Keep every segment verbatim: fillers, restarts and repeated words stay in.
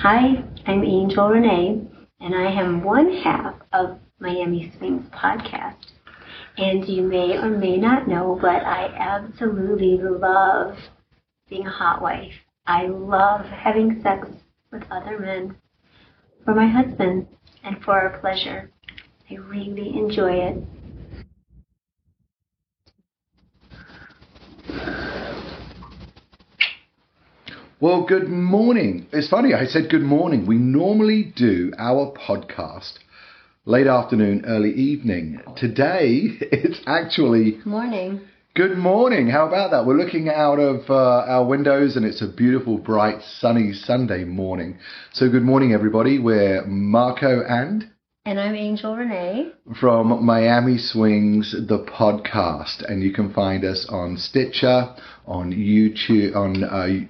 Hi, I'm Angel Renee, and I am one half of Miami Swings podcast. And you may or may not know, but I absolutely love being a hot wife. I love having sex with other men for my husband and for our pleasure. I really enjoy it. Well, good morning. It's funny, I said good morning. We normally do our podcast late afternoon, early evening. Today, it's actually... Morning. Good morning. How about that? We're looking out of uh, our windows and it's a beautiful, bright, sunny Sunday morning. So good morning, everybody. We're Marco and... And I'm Angel Renee. From Miami Swings, the podcast. And you can find us on Stitcher, on YouTube, on... Uh,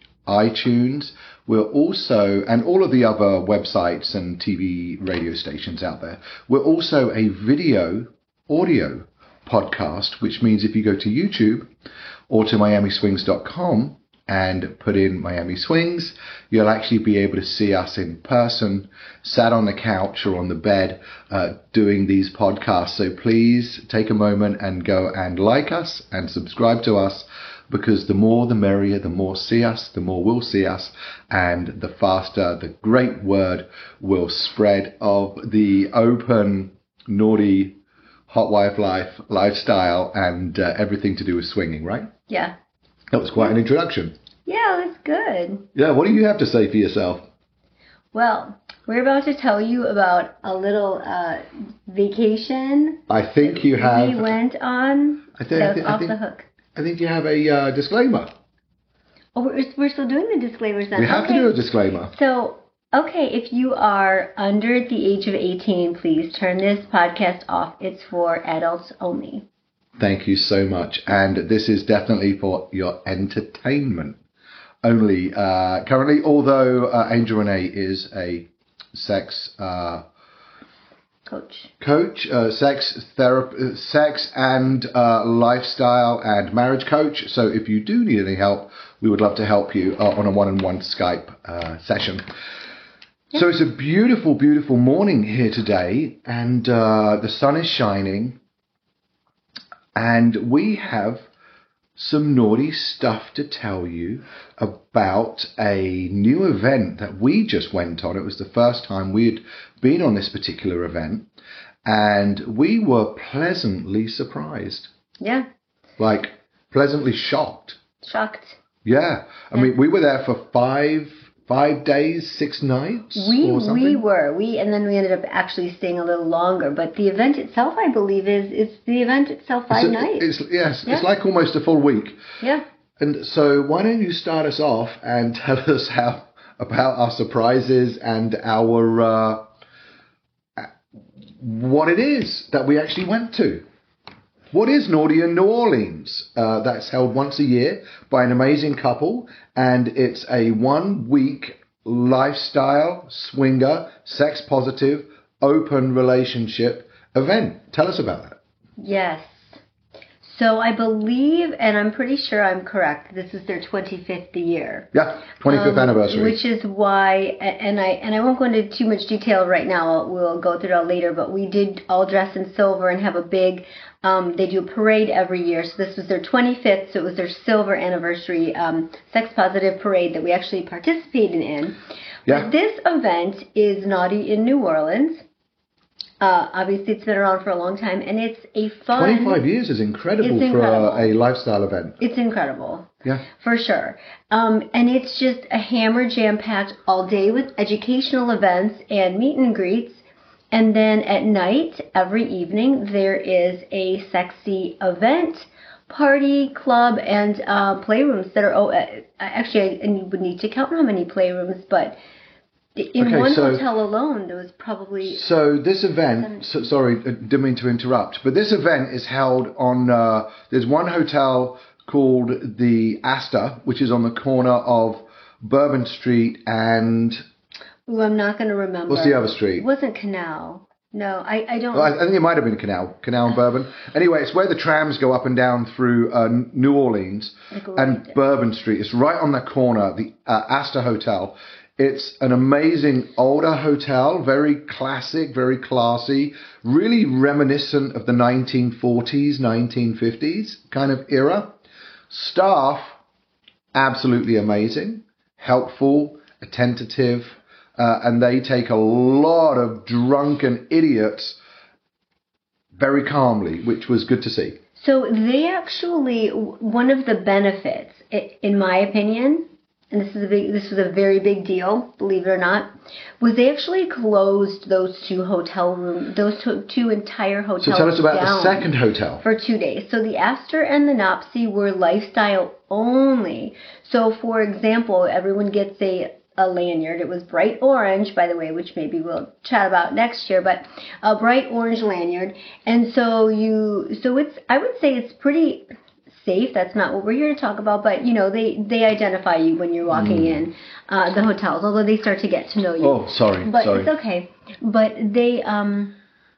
iTunes. We're also, and all of the other websites and T V radio stations out there, we're also a video audio podcast, which means if you go to YouTube or to miami swings dot com and put in Miami Swings, you'll actually be able to see us in person, sat on the couch or on the bed, uh, doing these podcasts. So please take a moment and go and like us and subscribe to us, because the more the merrier, the more see us, the more we'll see us, and the faster the great word will spread of the open, naughty, hot wife life, lifestyle, and uh, everything to do with swinging, right? Yeah. That was quite an introduction. Yeah, it was good. Yeah, what do you have to say for yourself? Well, we're about to tell you about a little uh, vacation. I think you have... We went on. I think, That I think, was off I think, the hook. I think you have a uh, disclaimer. Oh, we're, we're still doing the disclaimers then. We have okay. to do a disclaimer. So, okay, if you are under the age of eighteen, please turn this podcast off. It's for adults only. Thank you so much. And this is definitely for your entertainment only. Uh, currently, although uh, Angel Renee is a sex... Uh, Coach. Coach, uh, sex therapy, sex and uh, lifestyle and marriage coach. So if you do need any help, we would love to help you uh, on a one-on-one Skype uh, session. Yep. So it's a beautiful, beautiful morning here today, and uh, the sun is shining, and we have some naughty stuff to tell you about a new event that we just went on. It was the first time we had been on this particular event, and we were pleasantly surprised. Yeah. Like, pleasantly shocked. Shocked. Yeah. I yeah. mean, we were there for five... Five days, six nights, we, or something? We were. We And then we ended up actually staying a little longer. But the event itself, I believe, is it's the event itself five it's a, nights. It's, yes, yeah. It's like almost a full week. Yeah. And so why don't you start us off and tell us how about our surprises and our uh, what it is that we actually went to. What is Naughty in New Orleans? Uh, that's held once a year by an amazing couple, and it's a one-week lifestyle, swinger, sex-positive, open relationship event. Tell us about that. Yes. So I believe, and I'm pretty sure I'm correct, this is their twenty-fifth year. Yeah, twenty-fifth um, anniversary. Which is why, and I and I won't go into too much detail right now. We'll go through that later. But we did all dress in silver and have a big. Um, they do a parade every year. So this was their twenty-fifth. So it was their silver anniversary um, sex positive parade that we actually participated in. Yeah. But this event is Naughty in New Orleans. Uh, obviously, it's been around for a long time, and it's a fun... twenty-five years is incredible, it's incredible. for a, a lifestyle event. It's incredible. Yeah. For sure. Um, and it's just a hammer jam-packed all day with educational events and meet and greets. And then at night, every evening, there is a sexy event, party, club, and uh, playrooms that are... Oh, uh, actually, I, I would need to count how many playrooms, but... In okay, one so, hotel alone, there was probably... So this event, so, sorry, didn't mean to interrupt, but this event is held on, uh, there's one hotel called the Astor, which is on the corner of Bourbon Street and... Ooh, I'm not going to remember. What's the other street? It wasn't Canal. No, I, I don't... Well, I, I think it might have been Canal, Canal and Bourbon. Anyway, it's where the trams go up and down through uh, New Orleans like right and there. Bourbon Street. It's right on the corner, the uh, Astor Hotel. It's an amazing older hotel, very classic, very classy, really reminiscent of the nineteen forties, nineteen fifties kind of era. Staff, absolutely amazing, helpful, attentive, uh, and they take a lot of drunken idiots very calmly, which was good to see. So they actually, one of the benefits, in my opinion, and this is a big, this was a very big deal, believe it or not, was they actually closed those two hotel rooms, those two, two entire hotels So tell us about down the second hotel. For two days. So the Astor and the Nopsey were lifestyle only. So for example, everyone gets a a lanyard. It was bright orange, by the way, which maybe we'll chat about next year, but a bright orange lanyard. And so you, so it's, I would say it's pretty safe. That's not what we're here to talk about, but you know, they, they identify you when you're walking mm. in uh, the hotels, although they start to get to know you. Oh, sorry. But sorry. It's okay. But they, um,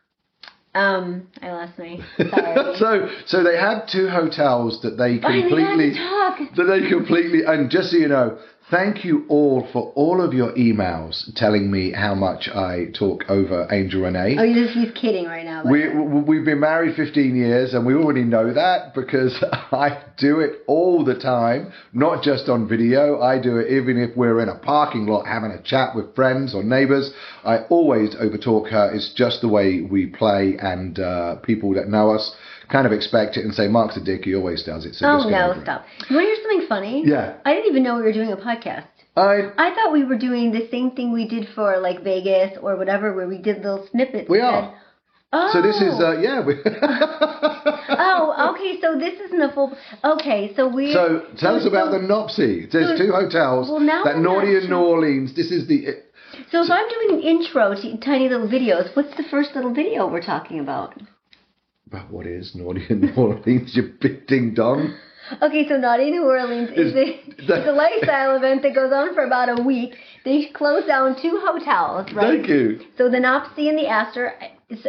um, I lost my, sorry. so, so they had two hotels that they completely, that they completely, and just so you know, thank you all for all of your emails telling me how much I talk over Angel Renee. Oh, he's, he's kidding right now. We, we've been married fifteen years and we already know that because I do it all the time, not just on video. I do it even if we're in a parking lot having a chat with friends or neighbours. I always overtalk her. It's just the way we play, and uh, people that know us kind of expect it and say, Mark's a dick, he always does it. So oh, no, stop. You want to hear something funny? Yeah. I didn't even know we were doing a podcast. I I thought we were doing the same thing we did for, like, Vegas or whatever, where we did little snippets. We are. Said, oh. So this is, uh, yeah. We oh, okay, so this isn't a full, okay, so we... So tell us about so, the Nopsey. There's so, two hotels, well, now that naughty in New Orleans. This is the... So if I'm doing an intro to tiny little videos, what's the first little video we're talking about? About what is naughty in New Orleans, you big ding dong? Okay, so Naughty New Orleans is, a, it's a lifestyle event that goes on for about a week. They close down two hotels, right? Thank you. So the Nopsey and the Astor, is,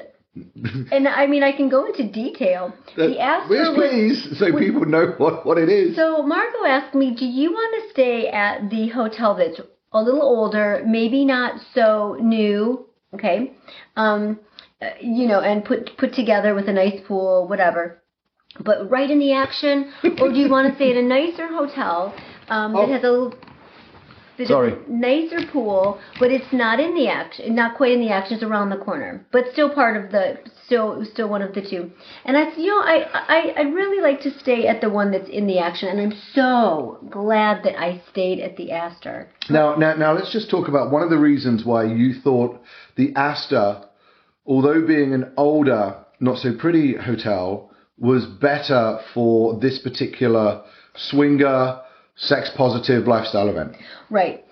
and I mean, I can go into detail. That, the Astor yes, please, was, so was, people know what, what it is. So Margot asked me, do you want to stay at the hotel that's a little older, maybe not so new, okay, um, you know, and put put together with a nice pool, whatever, but right in the action, or do you want to stay at a nicer hotel um, that oh. has a little, that Sorry. has a nicer pool, but it's not in the action, not quite in the action, it's around the corner, but still part of the, still still one of the two. And I said, you know, I, I, I really like to stay at the one that's in the action, and I'm so glad that I stayed at the Astor. Now, now, now let's just talk about one of the reasons why you thought the Astor, although being an older, not so pretty hotel, was better for this particular swinger, sex-positive lifestyle event. Right.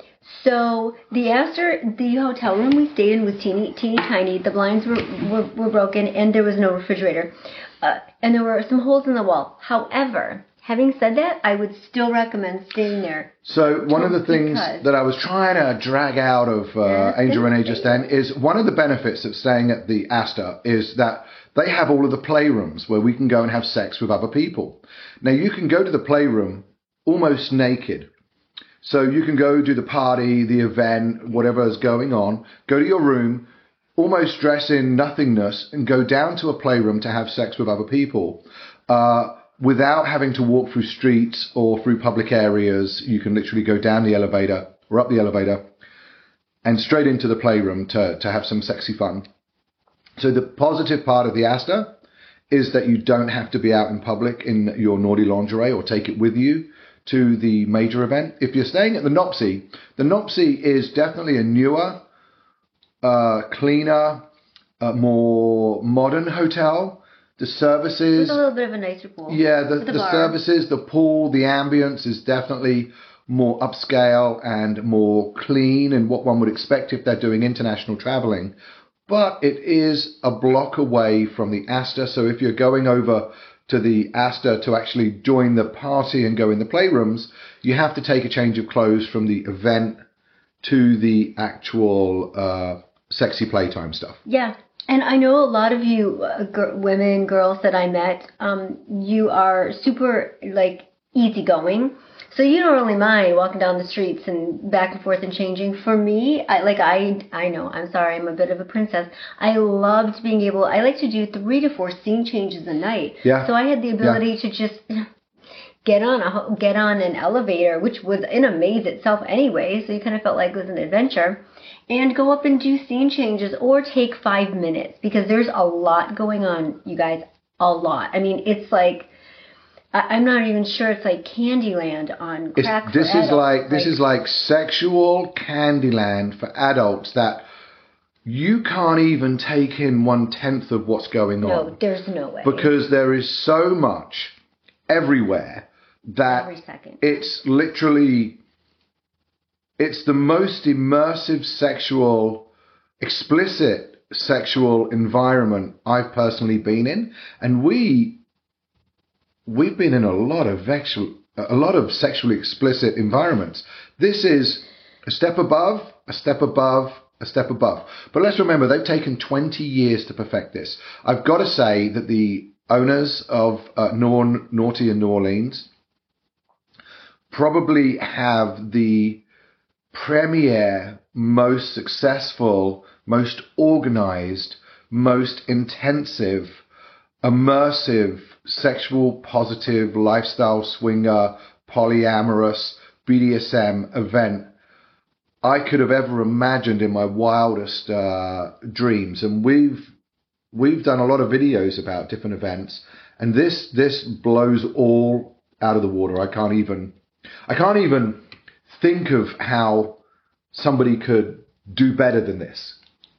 So the Astor, the hotel room we stayed in was teeny, teeny tiny. The blinds were, were, were broken, and there was no refrigerator. Uh, and there were some holes in the wall. However, having said that, I would still recommend staying there. So one of the things that I was trying to drag out of uh, Angel Renee just then is one of the benefits of staying at the Astor is that they have all of the playrooms where we can go and have sex with other people. Now, you can go to the playroom almost naked. So you can go do the party, the event, whatever is going on, go to your room, almost dress in nothingness, and go down to a playroom to have sex with other people. Uh, without having to walk through streets or through public areas. You can literally go down the elevator or up the elevator and straight into the playroom to, to have some sexy fun. So the positive part of the Astor is that you don't have to be out in public in your naughty lingerie or take it with you to the major event. If you're staying at the Nopsey, the Nopsey is definitely a newer, uh, cleaner, uh, more modern hotel. The services... It's a little bit of a nicer pool. Yeah, the, the services, the pool, the ambience is definitely more upscale and more clean and what one would expect if they're doing international traveling. But it is a block away from the Astor, so if you're going over to the Astor to actually join the party and go in the playrooms, you have to take a change of clothes from the event to the actual uh, sexy playtime stuff. Yeah. And I know a lot of you uh, g- women, girls that I met, um, you are super, like, easygoing. So you don't really mind walking down the streets and back and forth and changing. For me, I like I I know, I'm sorry, I'm a bit of a princess. I loved being able, I like to do three to four scene changes a night. Yeah. So I had the ability Yeah. to just get on a get on an elevator, which was in a maze itself anyway, so you kind of felt like it was an adventure, and go up and do scene changes or take five minutes because there's a lot going on, you guys, a lot. I mean, it's like, I, I'm not even sure it's like Candyland on It's, crack for this is adults. like this is like sexual Candyland for adults that you can't even take in one tenth of what's going No, on there's no way. because there is so much everywhere that Every second. it's literally it's the most immersive sexual, explicit sexual environment I've personally been in, and we we've been in a lot of sexual, a lot of sexually explicit environments. This is a step above, a step above, a step above. But let's remember, they've taken twenty years to perfect this. I've got to say that the owners of uh, Nor- Naughty in New Orleans probably have the premier, most successful, most organized, most intensive, immersive, sexual positive, lifestyle swinger, polyamorous, B D S M event I could have ever imagined in my wildest uh, dreams. And we've we've done a lot of videos about different events, and this this blows all out of the water. I can't even I can't even think of how somebody could do better than this.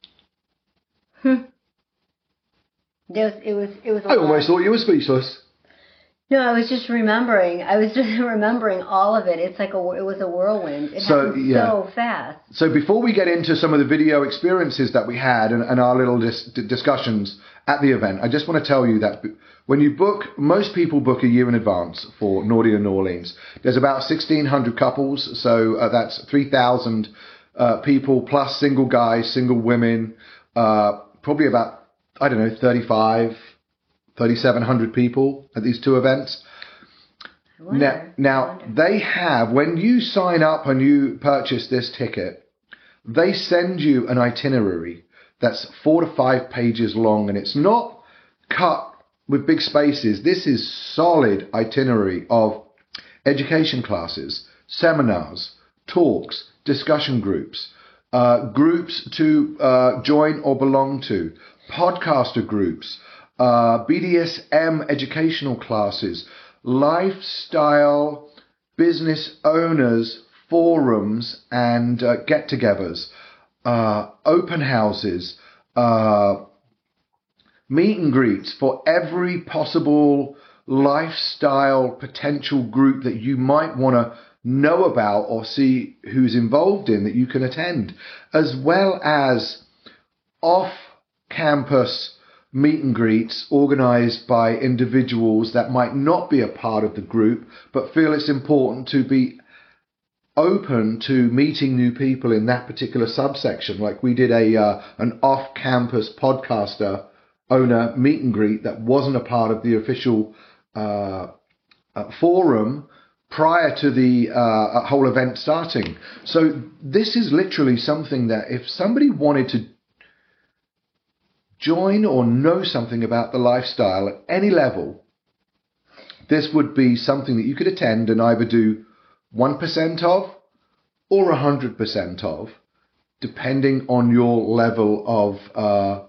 Hmm. It was, it was, it was a I lot. almost thought you were speechless. No, I was just remembering. I was just remembering all of it. It's like a, it was a whirlwind. It So, happened yeah. so fast. So before we get into some of the video experiences that we had and, and our little dis- discussions at the event, I just want to tell you that when you book, most people book a year in advance for Naughty in New Orleans. There's about sixteen hundred couples, so uh, that's three thousand uh, people plus single guys, single women, uh, probably about, I don't know, thirty-five, thirty-seven hundred people at these two events. I wonder. Now, I now wonder. they have, when you sign up and you purchase this ticket, they send you an itinerary that's four to five pages long, and it's not cut with big spaces. This is solid itinerary of education classes, seminars, talks, discussion groups, uh, groups to uh, join or belong to, podcaster groups, uh, B D S M educational classes, lifestyle business owners forums and uh, get-togethers, uh, open houses, uh, meet and greets for every possible lifestyle potential group that you might want to know about or see who's involved in that you can attend, as well as off-campus meet and greets organized by individuals that might not be a part of the group but feel it's important to be open to meeting new people in that particular subsection. Like we did a uh, an off-campus podcaster owner meet and greet that wasn't a part of the official uh, uh, forum prior to the uh, whole event starting. So this is literally something that if somebody wanted to join or know something about the lifestyle at any level, this would be something that you could attend and either do one percent of or one hundred percent of, depending on your level of uh,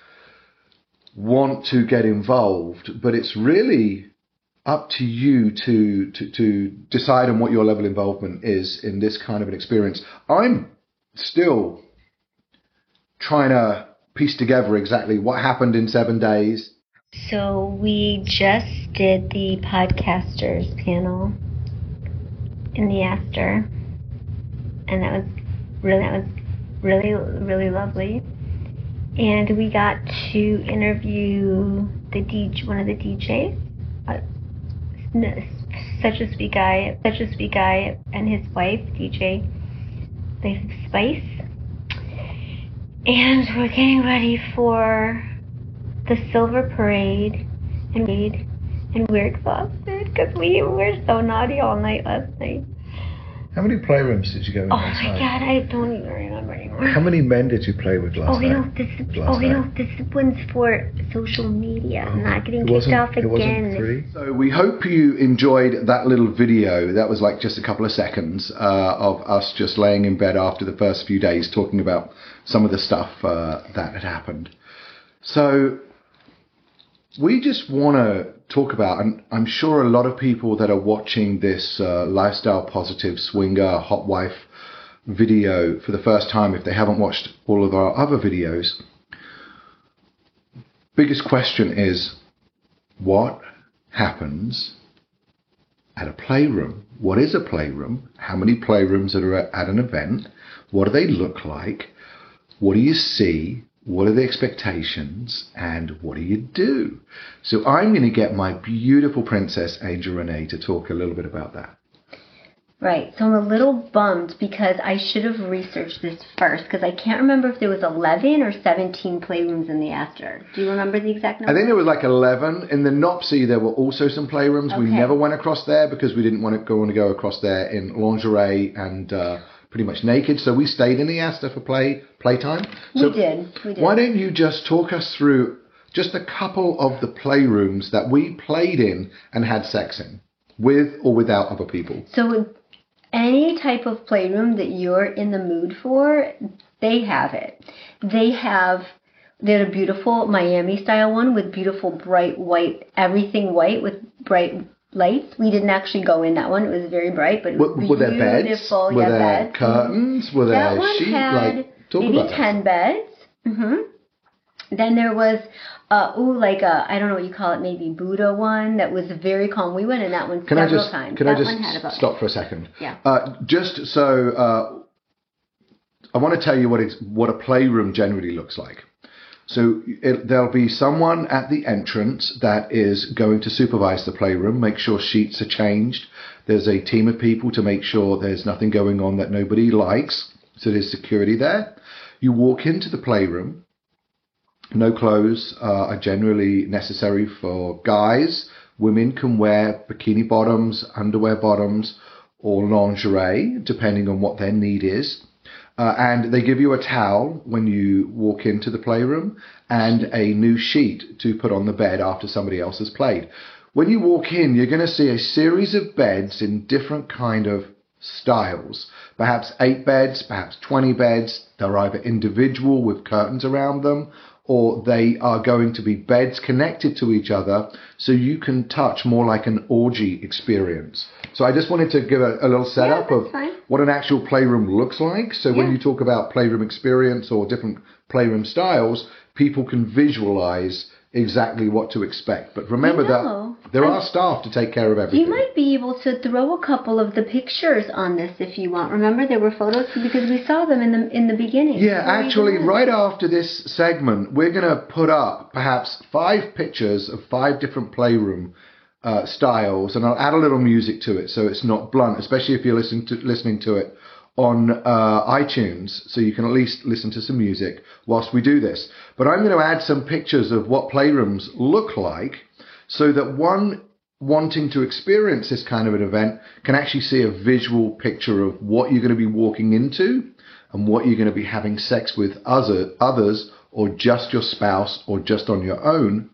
want to get involved. But it's really up to you to, to, to decide on what your level of involvement is in this kind of an experience. I'm still trying to piece together exactly what happened in seven days. So we just did the podcasters panel in the Astor, and that was really that was really really lovely. And we got to interview the D J, one of the D Js, uh, such a sweet guy, such a sweet guy, and his wife, D J Spice. And we're getting ready for the Silver Parade, and And we're exhausted because we were so naughty all night last night. How many playrooms did you go in Oh last my night? God, I don't even remember anymore. How many men did you play with last oh, night? No, this is, last oh, night? no, this one's for social media. I'm not getting It kicked wasn't, off it again. wasn't three? So we hope you enjoyed that little video. That was like just a couple of seconds uh, of us just laying in bed after the first few days talking about some of the stuff uh, that had happened. So we just want to talk about, and I'm sure a lot of people that are watching this uh, lifestyle positive swinger hot wife video for the first time, if they haven't watched all of our other videos, biggest question is, what happens at a playroom? What is a playroom? How many playrooms are at an event? What do they look like? What do you see? What are the expectations? And what do you do? So I'm going to get my beautiful princess, Angel Renee, to talk a little bit about that. Right. So I'm a little bummed because I should have researched this first because I can't remember if there was eleven or seventeen playrooms in the Astor. Do you remember the exact number? I think there was like eleven. In the Nopsey, there were also some playrooms. Okay. We never went across there because we didn't want to go, want to go across there in lingerie and uh, pretty much naked. So we stayed in the Astor for play playtime. So we did. We did. Why don't you just talk us through just a couple of the playrooms that we played in and had sex in, with or without other people? So any type of playroom that you're in the mood for, they have it. They have, they had a beautiful Miami style one with beautiful bright white, everything white with bright lights. We didn't actually go in that one. It was very bright, but it was were, beautiful. Were there beds? Were yeah, there beds. curtains? Were there that one sheets? had Like, talk maybe about ten that. beds. Mm-hmm. Then there was, uh, ooh, like a, I don't know what you call it, maybe Buddha one that was very calm. We went in that one Can several I just, times. Can that I just one had about stop for a second? Yeah. Uh, just so, uh, I want to tell you what it's, what a playroom generally looks like. So it, there'll be someone at the entrance that is going to supervise the playroom, make sure sheets are changed. There's a team of people to make sure there's nothing going on that nobody likes. So there's security there. You walk into the playroom. No clothes uh, are generally necessary for guys. Women can wear bikini bottoms, underwear bottoms, or lingerie, depending on what their need is. Uh, and they give you a towel when you walk into the playroom and a new sheet to put on the bed after somebody else has played. When you walk in, you're going to see a series of beds in different kind of styles. Perhaps eight beds, perhaps twenty beds. They're either individual with curtains around them, or they are going to be beds connected to each other so you can touch more like an orgy experience. So I just wanted to give a, a little setup yeah, of fine. what an actual playroom looks like. So yeah. when you talk about playroom experience or different playroom styles, people can visualize exactly what to expect. But remember you know, that there I, are staff to take care of everything. You might be able to throw a couple of the pictures on this if you want. Remember, there were photos because we saw them in the in the beginning. Yeah, actually, right after this segment, we're going to put up perhaps five pictures of five different playroom uh, styles, and I'll add a little music to it so it's not blunt, especially if you're listening to listening to it on uh, iTunes, so you can at least listen to some music whilst we do this. But I'm going to add some pictures of what playrooms look like so that one wanting to experience this kind of an event can actually see a visual picture of what you're going to be walking into and what you're going to be having sex with other, others or just your spouse or just on your own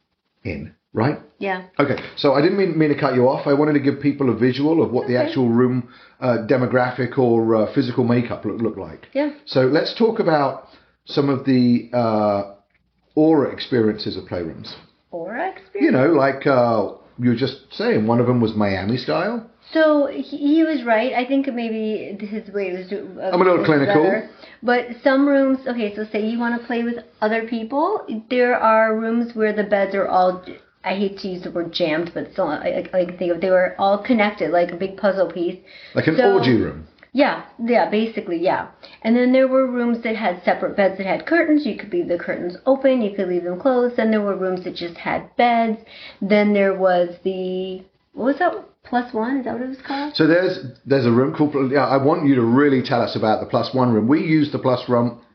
in, right? Yeah. Okay, so I didn't mean, mean to cut you off. I wanted to give people a visual of what okay. the actual room uh, demographic or uh, physical makeup look, look like. Yeah. So let's talk about some of the uh, aura experiences of playrooms. Aura experience? You know, like uh, you were just saying, one of them was Miami style. So he, he was right. I think maybe his way was. Uh, I'm a little clinical. Better. But some rooms, okay, so say you want to play with other people, there are rooms where the beds are all, I hate to use the word jammed, but still, I, I, I can think of, they were all connected, like a big puzzle piece. Like an so, orgy room. Yeah, yeah, basically, yeah. And then there were rooms that had separate beds that had curtains. You could leave the curtains open, you could leave them closed. Then there were rooms that just had beds. Then there was the, what was that? Plus one? Is that what it was called? So there's there's a room called, yeah, I want you to really tell us about the plus one room. We used the plus room,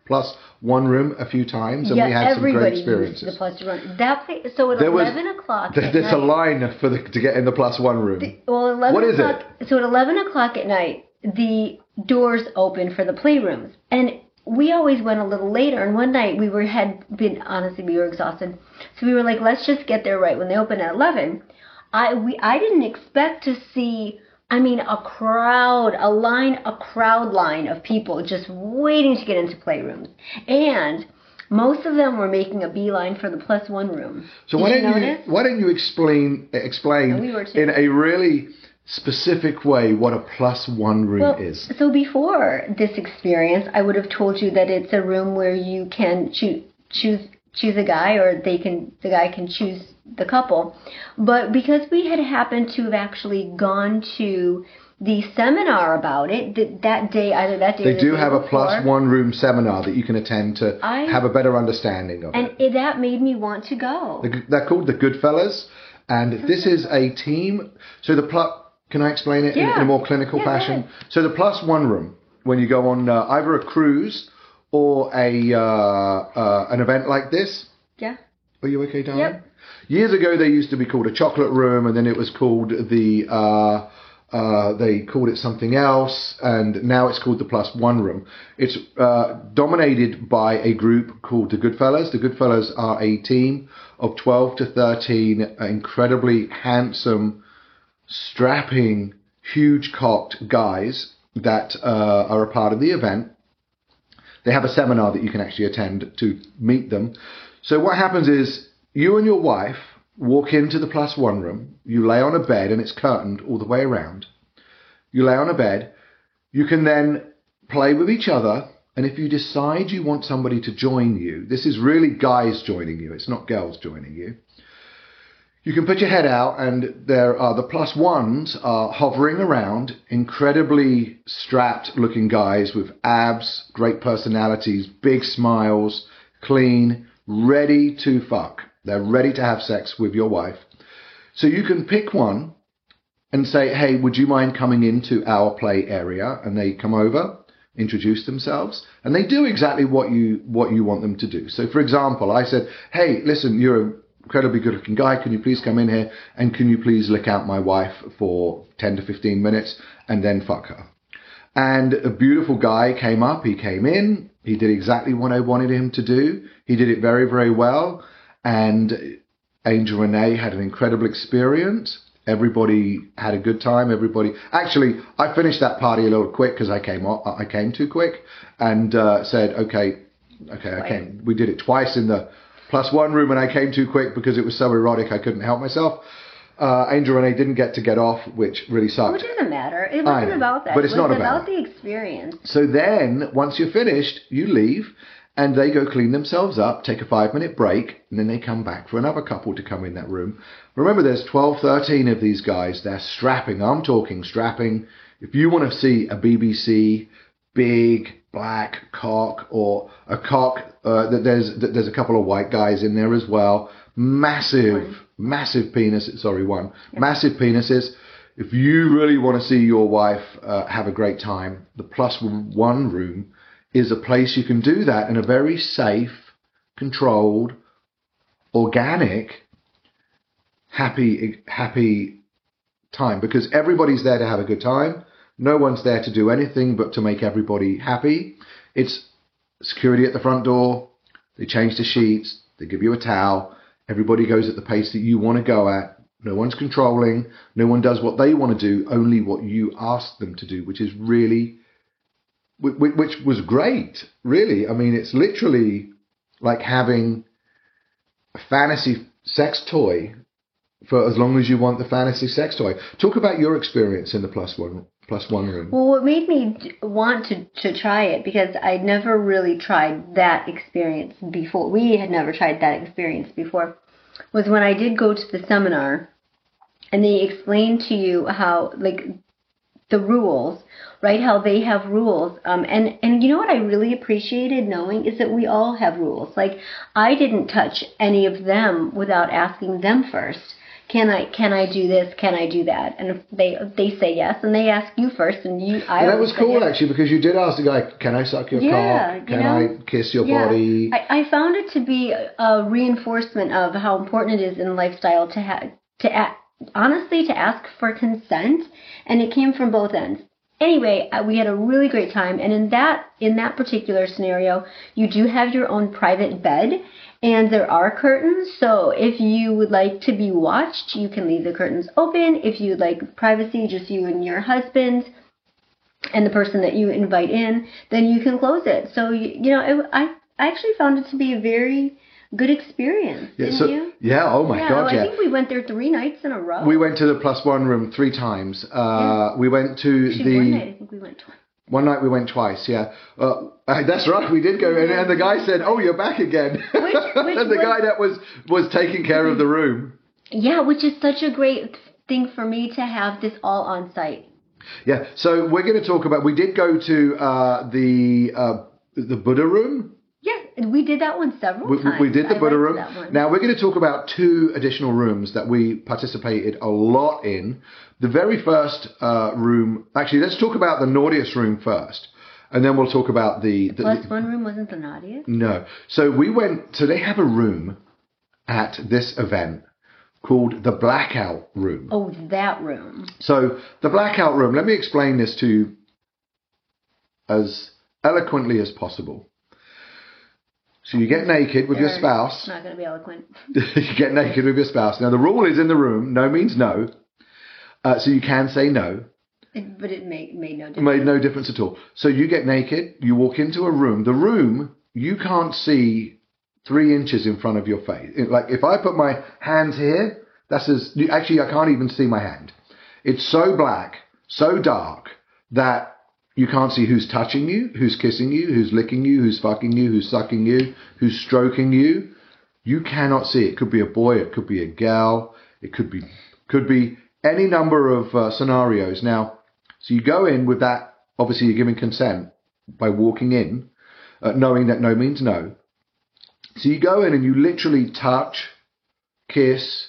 plus one room a few times, and yeah, we had some great everybody experiences. used the plus one. That place, so at There was- eleven o'clock There- at There's night, a line for the, to get in the plus one room. the- well, eleven What is o'clock, So at eleven o'clock at night, the doors open for the playrooms, and we always went a little later. And one night we were had been honestly we were exhausted, so we were like, let's just get there right when they open at eleven. I we I didn't expect to see. I mean, a crowd, a line, a crowd line of people just waiting to get into playrooms. And most of them were making a beeline for the plus one room. So Did why you don't you notice? why don't you explain explain No, we were too. in a really specific way what a plus one room Well, is? so before this experience, I would have told you that it's a room where you can choose choose choose a guy, or they can the guy can choose the couple. But because we had happened to have actually gone to the seminar about it th- that day, either that day or They the do day have a before, plus one room seminar that you can attend to I- have a better understanding of and it. it, that made me want to go. The- They're called the Goodfellas, and this is a team. So the plus, can I explain it in, Yeah. in a more clinical Yeah, go fashion? ahead. So the plus one room, when you go on uh, either a cruise or a uh, uh, an event like this. Yeah. Are you okay, darling? Yep. Years ago, they used to be called a chocolate room, and then it was called the. Uh, uh, they called it something else, and now it's called the Plus One Room. It's uh, dominated by a group called the Goodfellas. The Goodfellas are a team of twelve to thirteen incredibly handsome, strapping, huge-cocked guys that uh, are a part of the event. They have a seminar that you can actually attend to meet them. So what happens is you and your wife walk into the plus one room. You lay on a bed, and it's curtained all the way around. You lay on a bed. You can then play with each other. And if you decide you want somebody to join you, this is really guys joining you. It's not girls joining you. You can put your head out, and there are the plus ones are hovering around, incredibly strapped looking guys with abs, great personalities, big smiles, clean, ready to fuck. They're ready to have sex with your wife. So you can pick one and say, hey, would you mind coming into our play area? And they come over, introduce themselves, and they do exactly what you what you want them to do. So for example, I said, hey, listen, you're an incredibly good looking guy. Can you please come in here, and can you please lick out my wife for ten to fifteen minutes and then fuck her? And a beautiful guy came up. He came in. He did exactly what I wanted him to do. He did it very, very well. And Angel Renee had an incredible experience. Everybody had a good time. Everybody, actually, I finished that party a little quick because I came I came too quick, and uh, said, okay, okay, I came. We did it twice in the plus one room, and I came too quick because it was so erotic I couldn't help myself. Uh, Angel Renee didn't get to get off, which really sucked. Which doesn't matter. It I wasn't know, about that. but it's it was not about about the experience. So then, once you're finished, you leave, and they go clean themselves up, take a five-minute break, and then they come back for another couple to come in that room. Remember, there's twelve, thirteen of these guys. They're strapping. I'm talking strapping. If you want to see a B B C big black cock, or a cock, uh, there's there's a couple of white guys in there as well. Massive, One. massive penises. Sorry, one. Yeah. Massive penises. If you really want to see your wife uh, have a great time, the plus one room is a place you can do that in a very safe, controlled, organic, happy, happy time, because everybody's there to have a good time. No one's there to do anything but to make everybody happy. It's security at the front door. They change the sheets. They give you a towel. Everybody goes at the pace that you want to go at. No one's controlling. No one does what they want to do, only what you ask them to do, which is really, which was great, really. I mean, it's literally like having a fantasy sex toy for as long as you want the fantasy sex toy. Talk about your experience in the plus one plus one room. Well, what made me want to, to try it, because I'd never really tried that experience before. We had never tried that experience before, was when I did go to the seminar, and they explained to you how, like, the rules, right? How they have rules. Um, and, and you know what I really appreciated knowing is that we all have rules. Like, I didn't touch any of them without asking them first. can I can I do this? Can I do that? And if they they say yes, and they ask you first, and you. I and that was cool yes. actually, because you did ask the guy, "Can I suck your yeah, cock? Can you know? I kiss your yeah. body?" I, I found it to be a reinforcement of how important it is in lifestyle to have to a- honestly to ask for consent, and it came from both ends. Anyway, we had a really great time, and in that in that particular scenario, you do have your own private bed. And there are curtains, so if you would like to be watched, you can leave the curtains open. If you'd like privacy, just you and your husband and the person that you invite in, then you can close it. So, you, you know, it, I, I actually found it to be a very good experience, yeah, didn't so, you? Yeah, oh my yeah, God, well, yeah. I think we went there three nights in a row. We went to the plus one room three times. Uh, yeah. We went to Actually, the... one night I think we went twice. One night we went twice, yeah. Uh, that's right, we did go, and, and the guy said, "Oh, you're back again." Which, which and the was, guy that was was taking care of the room. Yeah, which is such a great thing for me to have this all on site. Yeah, so we're going to talk about. We did go to uh, the uh, the Buddha room. Yeah, we did that one several we, times. We did the I Buddha liked room. That one. Now we're going to talk about two additional rooms that we participated a lot in. The very first uh, room. Actually, let's talk about the naughtiest room first. And then we'll talk about the... The, the plus one room wasn't the naughtiest? No. So we went... So they have a room at this event called the Blackout Room. Oh, that room. So the Blackout Room, let me explain this to you as eloquently as possible. So you get naked with They're your spouse. It's not going to be eloquent. You get naked with your spouse. Now the rule is in the room, no means no. Uh, so you can say no. It, but it made, made no difference. Made no difference at all. So you get naked, you walk into a room. The room, you can't see three inches in front of your face. It, like if I put my hands here, that's as... Actually, I can't even see my hand. It's so black, so dark, that you can't see who's touching you, who's kissing you, who's licking you, who's fucking you, who's sucking you, who's stroking you. You cannot see. It could be a boy, it could be a girl, it could be could be any number of uh, scenarios. Now, so you go in with that, obviously you're giving consent by walking in, uh, knowing that no means no. So you go in and you literally touch, kiss,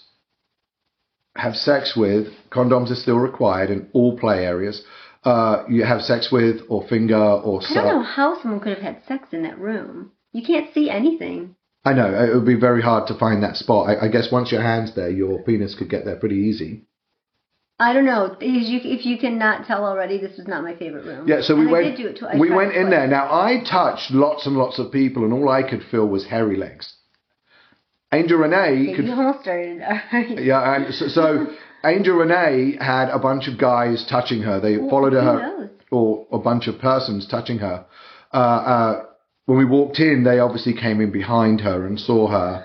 have sex with, condoms are still required in all play areas, uh, you have sex with or finger or suck. I don't know how someone could have had sex in that room. You can't see anything. I know, it would be very hard to find that spot. I, I guess once your hand's there, your penis could get there pretty easy. I don't know. If you, if you cannot tell already, this was not my favorite room. Yeah, so we and went. I did do it twice. We went in twice. there. Now I touched lots and lots of people, and all I could feel was hairy legs. Angel Renee Okay, could. you almost started. All right. Yeah, and so, so Angel Renee had a bunch of guys touching her. They Well, followed who her, knows? or a bunch of persons touching her. Uh, uh, when we walked in, they obviously came in behind her and saw her.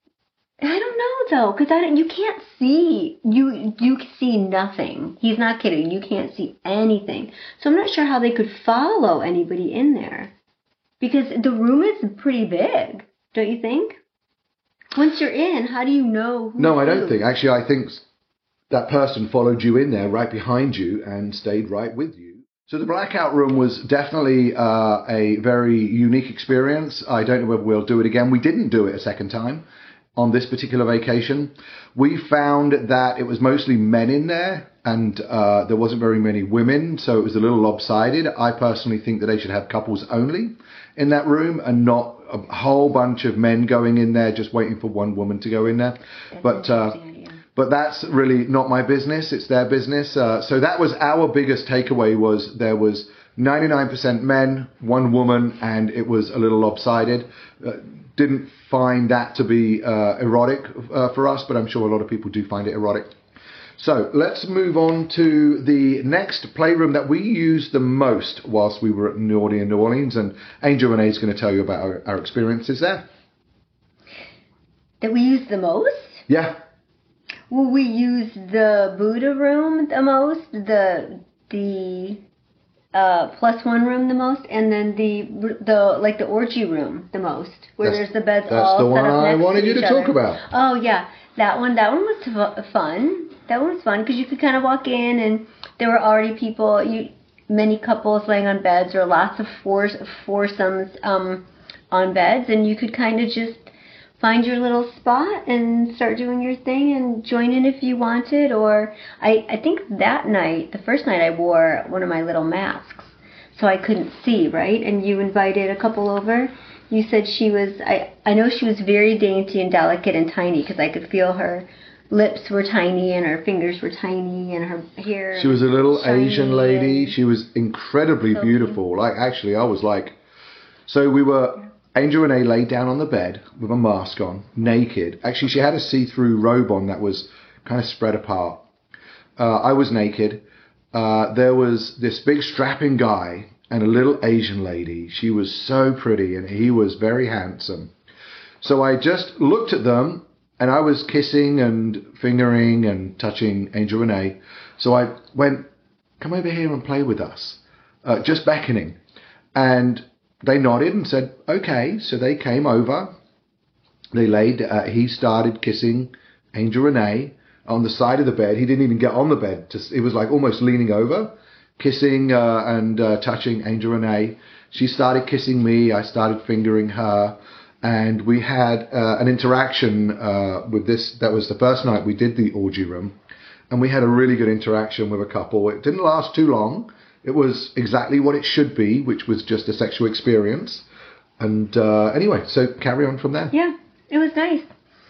I don't know though, because I don't, you can't see. You you see nothing. He's not kidding. You can't see anything. So I'm not sure how they could follow anybody in there, because the room is pretty big. Don't you think? Once you're in, how do you know? Who's No, I don't who? think. Actually, I think that person followed you in there right behind you and stayed right with you. So the Blackout Room was definitely uh, a very unique experience. I don't know whether we'll do it again. We didn't do it a second time on this particular vacation. We found that it was mostly men in there, and uh, there wasn't very many women, so it was a little lopsided. I personally think that they should have couples only in that room and not a whole bunch of men going in there just waiting for one woman to go in there. That's But uh, but that's really not my business. It's their business. Uh, so that was our biggest takeaway, was there was ninety-nine percent men, one woman, and it was a little lopsided. Uh, didn't find that to be uh, erotic uh, for us, but I'm sure a lot of people do find it erotic. So let's move on to the next playroom that we used the most whilst we were at Naughty in New Orleans, and Angel Renee is going to tell you about our, our experiences there. That we use the most? Yeah. Well, we use the Buddha room the most, the the uh, plus one room the most, and then the the like the orgy room the most, where That's- there's the beds that's all the set one up I next wanted to you each to talk other. about. Oh yeah, that one. That one was fu- fun. That one was fun because you could kind of walk in and there were already people, you many couples laying on beds, or lots of fours, foursomes um, on beds, and you could kind of just find your little spot and start doing your thing and join in if you wanted. Or I, I think that night, the first night, I wore one of my little masks, so I couldn't see, right? And you invited a couple over. You said she was, I, I know she was very dainty and delicate and tiny because I could feel her lips were tiny and her fingers were tiny and her hair. She was a little Asian lady. And she was incredibly so beautiful. Cute. Like, actually, I was like, so we were, Angel Renee laid down on the bed with a mask on, naked. Actually, she had a see-through robe on that was kind of spread apart. Uh, I was naked. Uh, there was this big strapping guy and a little Asian lady. She was so pretty and he was very handsome. So I just looked at them and I was kissing and fingering and touching Angel Renee. So I went, come over here and play with us. Uh, just beckoning. And they nodded and said, okay. So they came over. They laid, uh, he started kissing Angel Renee on the side of the bed. He didn't even get on the bed. Just, it was like almost leaning over, kissing uh, and uh, touching Angel Renee. She started kissing me. I started fingering her. And we had uh, an interaction uh, with this. That was the first night we did the orgy room. And we had a really good interaction with a couple. It didn't last too long. It was exactly what it should be, which was just a sexual experience. And uh, anyway, so carry on from there. Yeah, it was nice.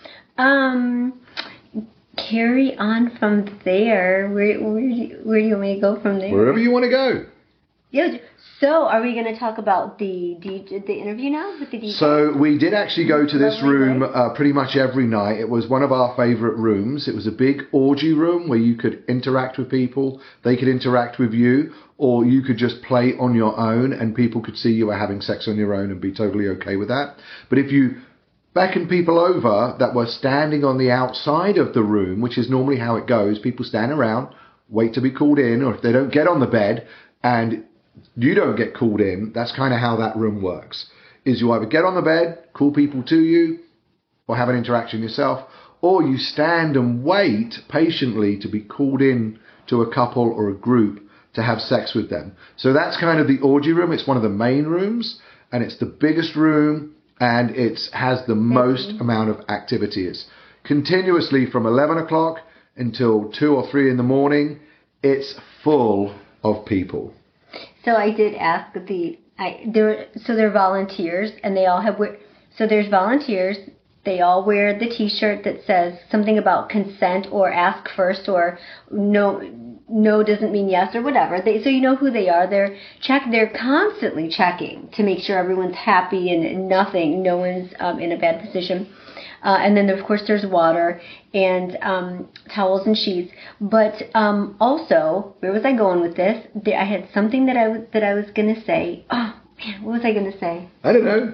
Um, carry on from there. Where where do you, where do you want me to go from there? Wherever you want to go. Yeah. So, are we going to talk about the D J, the interview now with the D J? So we did actually go to this Lovely room night. uh, pretty much every night. It was one of our favourite rooms. It was a big orgy room where you could interact with people. They could interact with you, or you could just play on your own and people could see you were having sex on your own and be totally okay with that. But if you beckoned people over that were standing on the outside of the room, which is normally how it goes, people stand around, wait to be called in, or if they don't get on the bed and you don't get called in, that's kind of how that room works. Is you either get on the bed, call people to you, or have an interaction yourself, or you stand and wait patiently to be called in to a couple or a group to have sex with them. So that's kind of the orgy room. It's one of the main rooms, and it's the biggest room, and it has the most amount of activity. It's continuously from eleven o'clock until two or three in the morning. It's full of people. So I did ask the I there so they're volunteers and they all have wear, so there's volunteers. They all wear the T-shirt that says something about consent or ask first or no no doesn't mean yes or whatever. They so you know who they are. They're check. They're constantly checking to make sure everyone's happy and nothing, no one's um, in a bad position. Uh, and then, of course, there's water and um, towels and sheets. But um, also, where was I going with this? There, I had something that I was that I was gonna say. Oh man, what was I gonna say? I don't know.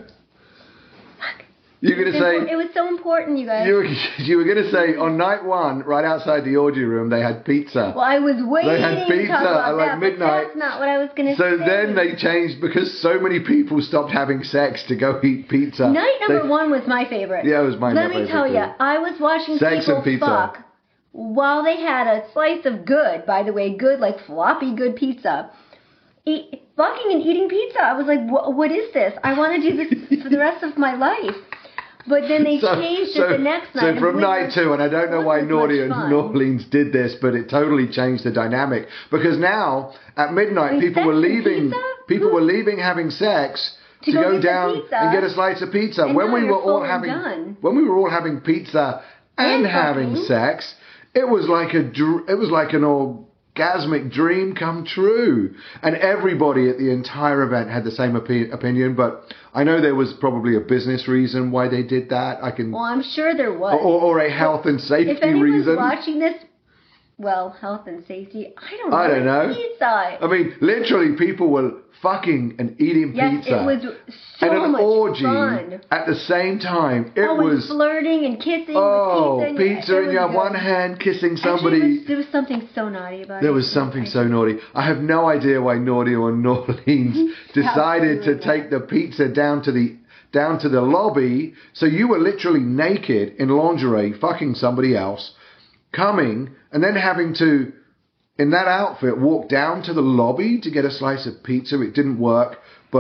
You're going to say... It was so important, you guys. You were, you were going to say, on night one, right outside the orgy room, they had pizza. Well, I was waiting they had pizza to talk about at like that, midnight. but that's not what I was going to so say. So then they changed, because so many people stopped having sex to go eat pizza. Night number they, one was my favorite. Yeah, it was my Let favorite. me tell too. you, I was watching Sex people and pizza. fuck while they had a slice of good, by the way, good, like floppy good pizza. Eat, fucking and eating pizza. I was like, what is this? I want to do this for the rest of my life. But then they so, changed so, it the next night. So from night two, and I don't know why Naughty and fun. New Orleans did this, but it totally changed the dynamic. Because now, at midnight, Wait, people were leaving pizza? people were leaving having sex to, to go, go down and get a slice of pizza. And when now we you're were all full having done. when we were all having pizza and, And having fucking. sex, it was like a dr- it was like an orgasmic dream come true. And everybody at the entire event had the same opi- opinion, but I know there was probably a business reason why they did that. I can, Well, I'm sure there was. or, or a health and safety if anyone's reason. watching this, well, health and safety, I don't know. I don't know. Pizza. I mean, literally, people were fucking and eating Yes, pizza. it was so and an much orgy fun. at the same time. It oh, was and flirting and kissing oh, with pizza. pizza in your one hand, kissing somebody. Actually, there, was, there was something so naughty about There it. was something so naughty. I have no idea why Naughty or New Orleans decided to Absolutely take the pizza down to the down to the lobby. So you were literally naked in lingerie, fucking somebody else, coming and then having to, in that outfit, walk down to the lobby to get a slice of pizza. It didn't work, but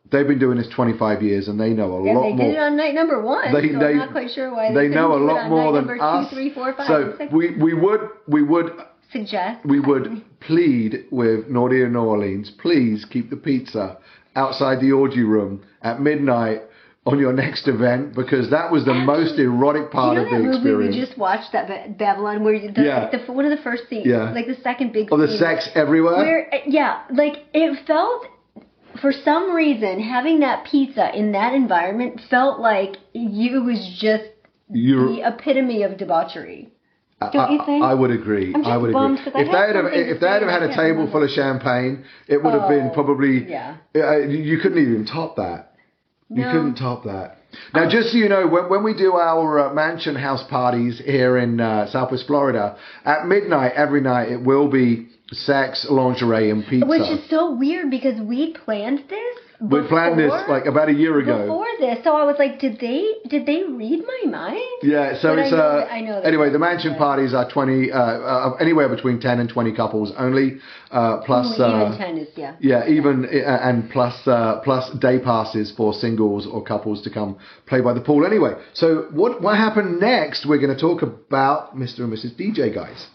they've been doing this twenty-five years, and they know a yeah, lot they more. did it on night number one. They, so they, I'm not quite sure why they they know a do it lot on more night than number us. Two, three, four, five, so six. we we would we would suggest we would plead with Naughty in New Orleans, please keep the pizza outside the orgy room at midnight on your next event, because that was the Actually, most erotic part you know of the that movie experience. we just watched, that Ba- Babylon, where the, Yeah. the one of the first scenes, Yeah. like the second big Oh, the scene, sex everywhere? where yeah, like it felt, for some reason, having that pizza in that environment felt like you it was just You're, the epitome of debauchery. Don't I, you think? I, I would agree. I'm just I would bummed agree. 'cause I If had they had, have, something to if they had say have had and a I can't table remember. full of champagne, it would have been Oh, probably. yeah. Uh, you couldn't even top that. You No. couldn't top that. Now, just so you know, when, when we do our uh, mansion house parties here in uh, Southwest Florida, at midnight every night it will be sex, lingerie, and pizza. Which is so weird because we planned this. We planned this before- like about a year ago. Before this, so I was like, did they did they read my mind? Yeah, so But it's I know uh that- I know that anyway. The that's mansion good. parties are twenty, uh, uh, anywhere between ten and twenty couples only, uh, plus Ooh, uh, even ten is yeah. yeah, even uh, and plus uh, plus day passes for singles or couples to come play by the pool. Anyway, so what what happened next? We're going to talk about Mister and Missus D J Guys.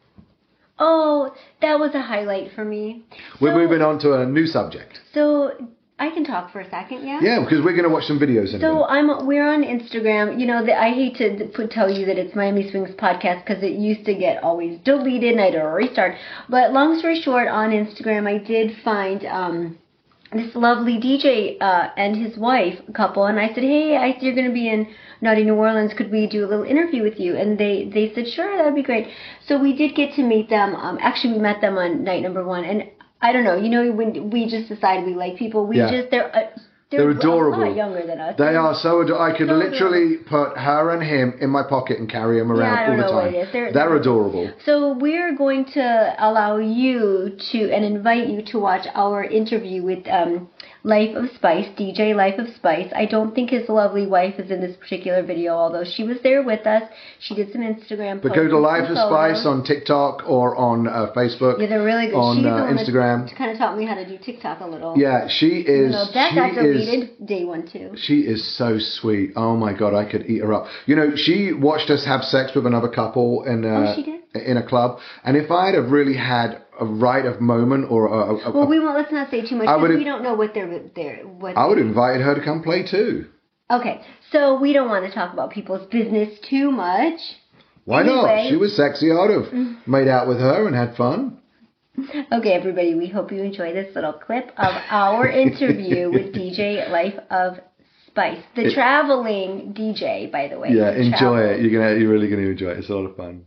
Oh, that was a highlight for me. We're So- moving on to a new subject. So I can talk for a second, yeah. Yeah, because we're going to watch some videos in a So minute. I'm we're on Instagram. You know, the, I hate to put, tell you that it's Miami Swings podcast because it used to get always deleted and I had to restart. But long story short, on Instagram I did find um, this lovely D J uh, and his wife couple, and I said, hey, I see you're going to be in Naughty New Orleans. Could we do a little interview with you? And they they said, sure, that'd be great. So we did get to meet them. Um, actually, we met them on night number one, and I don't know. You know, when we just decided we like people, we Yeah. just they're uh, they're, They're adorable. a lot younger than us. They are so adorable. I could So literally put her and him in my pocket and carry them around Yeah, I don't all the know time. what it is. They're- They're they're- adorable. So we're going to allow you to and invite you to watch our interview with um, Life of Spice, D J Life of Spice. I don't think his lovely wife is in this particular video, although she was there with us. She did some Instagram But posts. go to and Life some of Spice photos. on TikTok or on uh, Facebook. Yeah, they're really good. on She's uh, the one Instagram. that kind of taught me how to do TikTok a little. Yeah, she You is. know, that she got is. deleted day one too. She is so sweet. Oh my god, I could eat her up. You know, she watched us have sex with another couple in a, Oh, she did? in a club, and if I had have really had a right of moment or a, a, Well, a, we won't. Let's not say too much I because would've- we don't know what they're they're what. I would they- have invited her to come play too. Okay, so we don't want to talk about people's business too much. Why Anyway. not? She was sexy. I'd have made out with her and had fun. Okay, everybody, we hope you enjoy this little clip of our interview with D J Life of Spice, the It- traveling D J, by the way. Yeah, He enjoy travels. it. You're gonna, you're really gonna enjoy it. It's a lot of fun.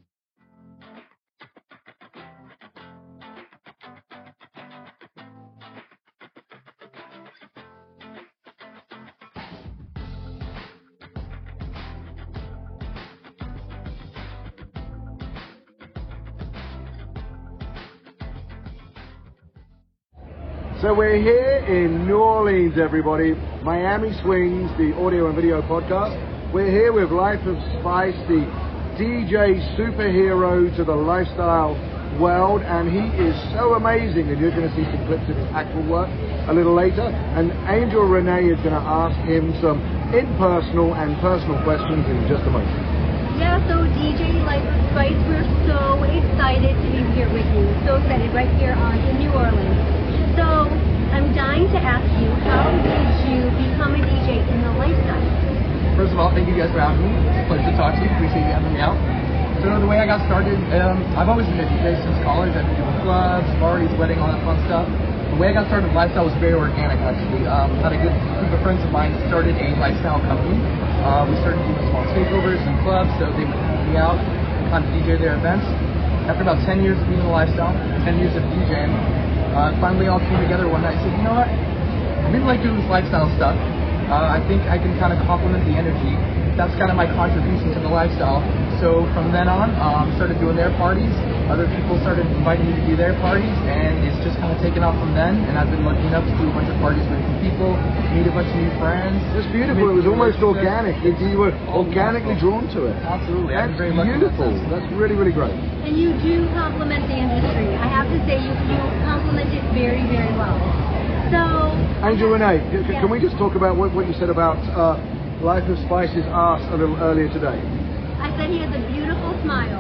So we're here in New Orleans, everybody. Miami Swings, the audio and video podcast. We're here with Life of Spice, the D J superhero to the lifestyle world, and he is so amazing, and you're going to see some clips of his actual work a little later. And Angel Renee is going to ask him some impersonal and personal questions in just a moment. Yeah, so D J Life of Spice, we're so excited to be here with you. So excited, right here on in New Orleans. So I'm dying to ask you, how did you become a D J in the lifestyle? First of all, thank you guys for having me. It's a pleasure to talk to you. Appreciate you having me out. So the way I got started, um, I've always been a D J since college. I've been doing clubs, parties, wedding, all that fun stuff. The way I got started with lifestyle was very organic, actually. Um, had a good group of friends of mine started a lifestyle company. Uh, we started doing small takeovers and clubs, so they would help me out, kind of D J their events. After about ten years of being in the lifestyle, ten years of DJing, uh, finally all came together one night and said, you know what? I really like doing this lifestyle stuff. Uh, I think I can kind of complement the energy. That's kind of my contribution to the lifestyle. So from then on, um, started doing their parties. Other people started inviting me to do their parties, and it's just kind of taken off from then. And I've been lucky enough to do a bunch of parties with people, meet a bunch of new friends. It's beautiful. It was almost organic. You you were organically drawn to it. Absolutely. That's I'm very lucky in that beautiful. sense. That's really, really great. And you do complement the industry. I have to say, you, you complement it very, very well. So, Angel Renee, c- Yes. can we just talk about what, what you said about uh, Life of Spice's ass a little earlier today? I said he has a beautiful smile.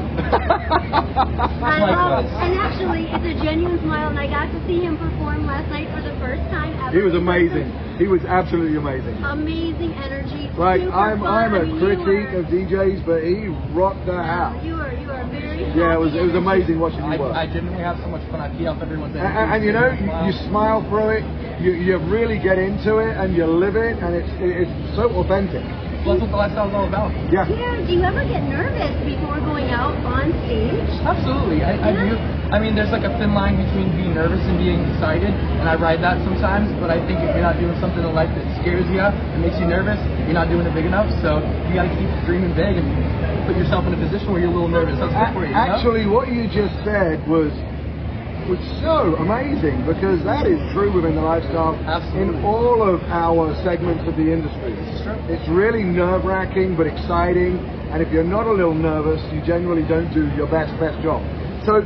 I love, Likewise. and actually, it's a genuine smile, and I got to see him perform last night for the first time ever. He was in amazing. person. He was absolutely amazing. Amazing energy. Like, super I'm fun. I'm I a mean, you critique were- of D Js, but he rocked the house. You are, you are very. Yeah, it was it was happy amazing watching you I, work. I genuinely have so much fun. I feed off everyone's And, energy. and, and you know, you, you smile through it. You you really get into it, and you live it, and it's it, it's so authentic. Well, that's what the lifestyle is all about. Yeah. Yeah, do you ever get nervous before going out on stage? Absolutely, I, I do. I mean, there's like a thin line between being nervous and being excited, and I ride that sometimes. But I think if you're not doing something in life that scares you and makes you nervous, you're not doing it big enough. So you got to keep dreaming big and put yourself in a position where you're a little nervous. That's good for you. you know? Actually, what you just said was was so amazing, because that is true within the lifestyle Absolutely. in all of our segments of the industry. It's true. It's really nerve-wracking but exciting, and if you're not a little nervous, you generally don't do your best best job. So,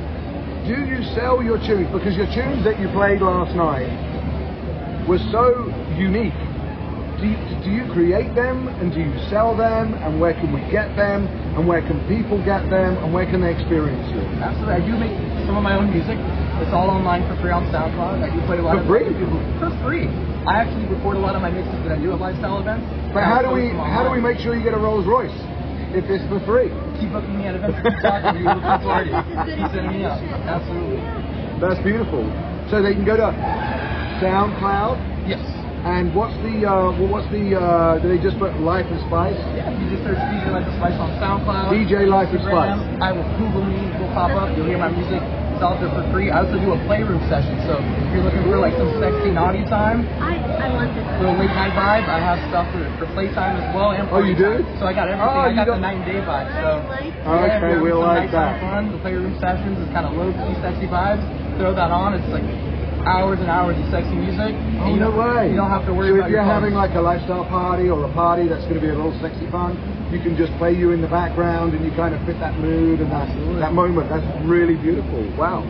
do you sell your tunes? Because your tunes that you played last night were so unique. Do you, do you create them, and do you sell them, and where can we get them, and where can people get them, and where can they experience you? Absolutely. I do make some of my own music. It's all online for free on SoundCloud. I do play a lot For of free? For free. I actually record a lot of my mixes that I do at lifestyle events. But and how I do we post them how do we online. make sure you get a Rolls Royce if it's for free? Keep booking me at events? Keep talking to you. Keep parties. This is good Keep sending me up. information. Absolutely. That's beautiful. So they can go to SoundCloud, Yes. and what's the uh, well, what's the uh, do they just put Life of Spice? Yeah, you just search D J Life of Spice on SoundCloud. D J Life of Instagram. Spice. I will Google me, will pop up. You'll hear my music. It's out there for free. I also do a playroom session. So if you're looking for like some sexy naughty time, I, I want this. for a late night vibe, I have stuff for, for playtime as well. And Oh, you party do? time. So I got everything. Oh, I you got got- the night and day vibe. So I like Oh, yeah, okay, if you're we'll having like some that. nighttime fun. The playroom sessions is kind of low key, sexy vibes. Throw that on. It's like hours and hours of sexy music. Oh, and you no don't, way. You don't have to worry so about if your you're phone. having like a lifestyle party or a party that's going to be a little sexy fun, you can just play you in the background and you kind of fit that mood and that, Absolutely. that moment. That's really beautiful. Wow.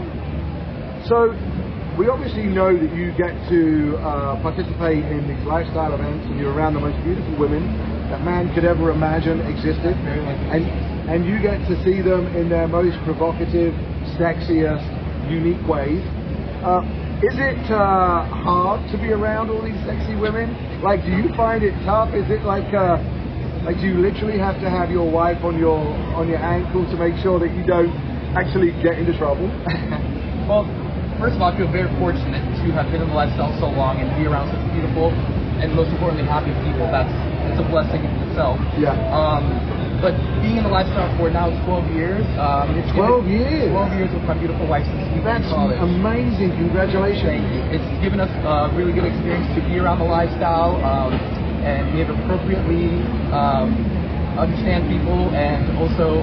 So we obviously know that you get to uh, participate in these lifestyle events, and you're around the most beautiful women that man could ever imagine existed. Very lucky. And, and you get to see them in their most provocative, sexiest, unique ways. Uh, is it uh, hard to be around all these sexy women? Like, do you find it tough? Is it like, uh, like, do you literally have to have your wife on your on your ankle to make sure that you don't actually get into trouble? Well, first of all, I feel very fortunate to have been in the lifestyle so long and be around such beautiful and most importantly happy people. That's it's a blessing in itself. Yeah. Um, but being in the lifestyle for now twelve years. Um, it's given- twelve years? twelve years with my beautiful wife since we were in That's college. amazing. Congratulations. Thank you. It's given us a really good experience to be around the lifestyle um, and be able to appropriately um, understand people and also.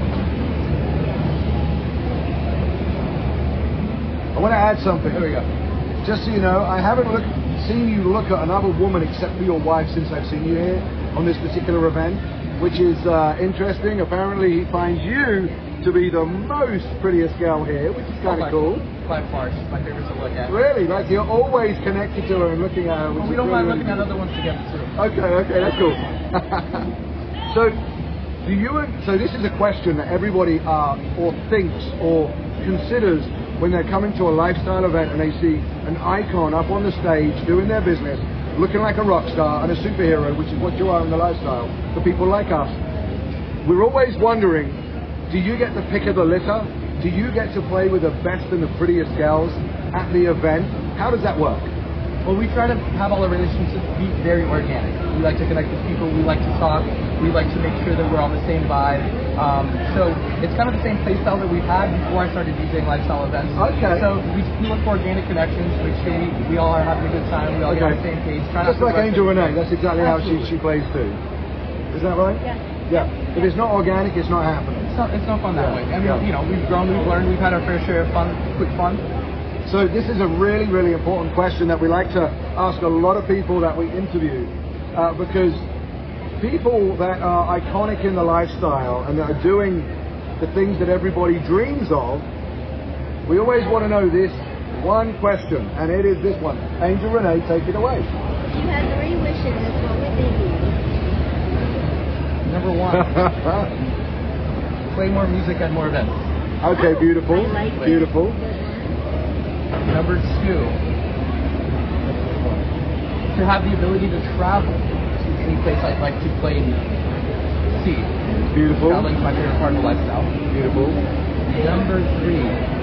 I want to add something. There we go. Just so you know, I haven't look, seen you look at another woman except for your wife since I've seen you here on this particular event, which is uh, interesting. Apparently, he finds you to be the most prettiest girl here, which is kind of cool. By far, she's my favorite to look at. Really, like you're always connected to her and looking at her. Which Well, we is don't mind really, looking at other ones together too. Okay, okay, that's cool. So, do you? So this is a question that everybody asks or thinks or considers when they're coming to a lifestyle event and they see an icon up on the stage doing their business, looking like a rock star and a superhero, which is what you are in the lifestyle for people like us. We're always wondering, do you get the pick of the litter? Do you get to play with the best and the prettiest girls at the event? How does that work? Well, we try to have all our relationships be very organic. We like to connect with people. We like to talk. We like to make sure that we're on the same vibe. Um, so it's kind of the same play style that we've had before I started DJing lifestyle events. Okay. So we, we look for organic connections, make sure we, we all are having a good time. We all get on the same page. Try not Just to like rush Angel it. Renee, that's exactly how she, Absolutely. she plays too. Is that right? Yeah. Yeah. If it's not organic, it's not happening. It's not, it's not fun that Yeah. way. I mean, Yeah. you know, we've grown, we've learned, we've had our fair share of fun, quick fun. So this is a really, really important question that we like to ask a lot of people that we interview, uh, because people that are iconic in the lifestyle and that are doing the things that everybody dreams of, we always want to know this, one question, and it is this one. Angel Renee, take it away. If you had three wishes, what would they be? Number one, play more music at more events. Okay, beautiful, I like it. beautiful. Number two, to have the ability to travel to any place I'd like to play and see. Beautiful. Traveling is my favorite part of the lifestyle. Beautiful. Number three,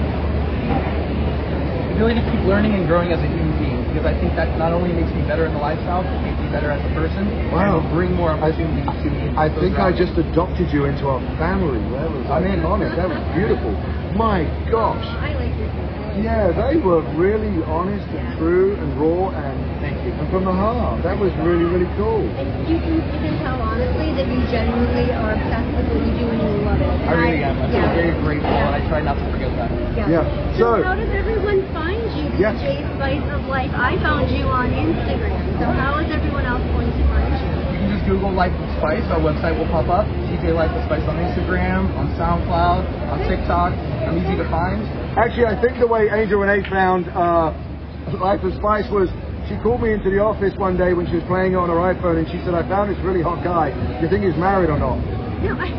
the ability to keep learning and growing as a human being, because I think that not only makes me better in the lifestyle, but makes me better as a person, Wow. and will bring more opportunities to me. I think I just adopted you into our family. That was I'm in. honest. That was beautiful. My gosh. I like your Yeah, they were really honest and true and raw and, Thank you. and from the heart. That was really, really cool. And you can, you can tell honestly that you genuinely are obsessed with what you do and you love it. And I really am. I'm so yeah. very grateful, Yeah. and I try not to forget that. Yeah. Yeah. So, So, how does everyone find you? Yes. D J Spice of Life. I found you on Instagram. So how is everyone else going to find you? You can just Google Life with Spice. Our website will pop up. D J Life with Spice on Instagram, on SoundCloud, on TikTok. I'm easy to find. actually, I think the way Angel Renee found uh, Life of Spice was she called me into the office one day when she was playing it on her iPhone, and she said, I found this really hot guy. Do you think he's married or not? No, I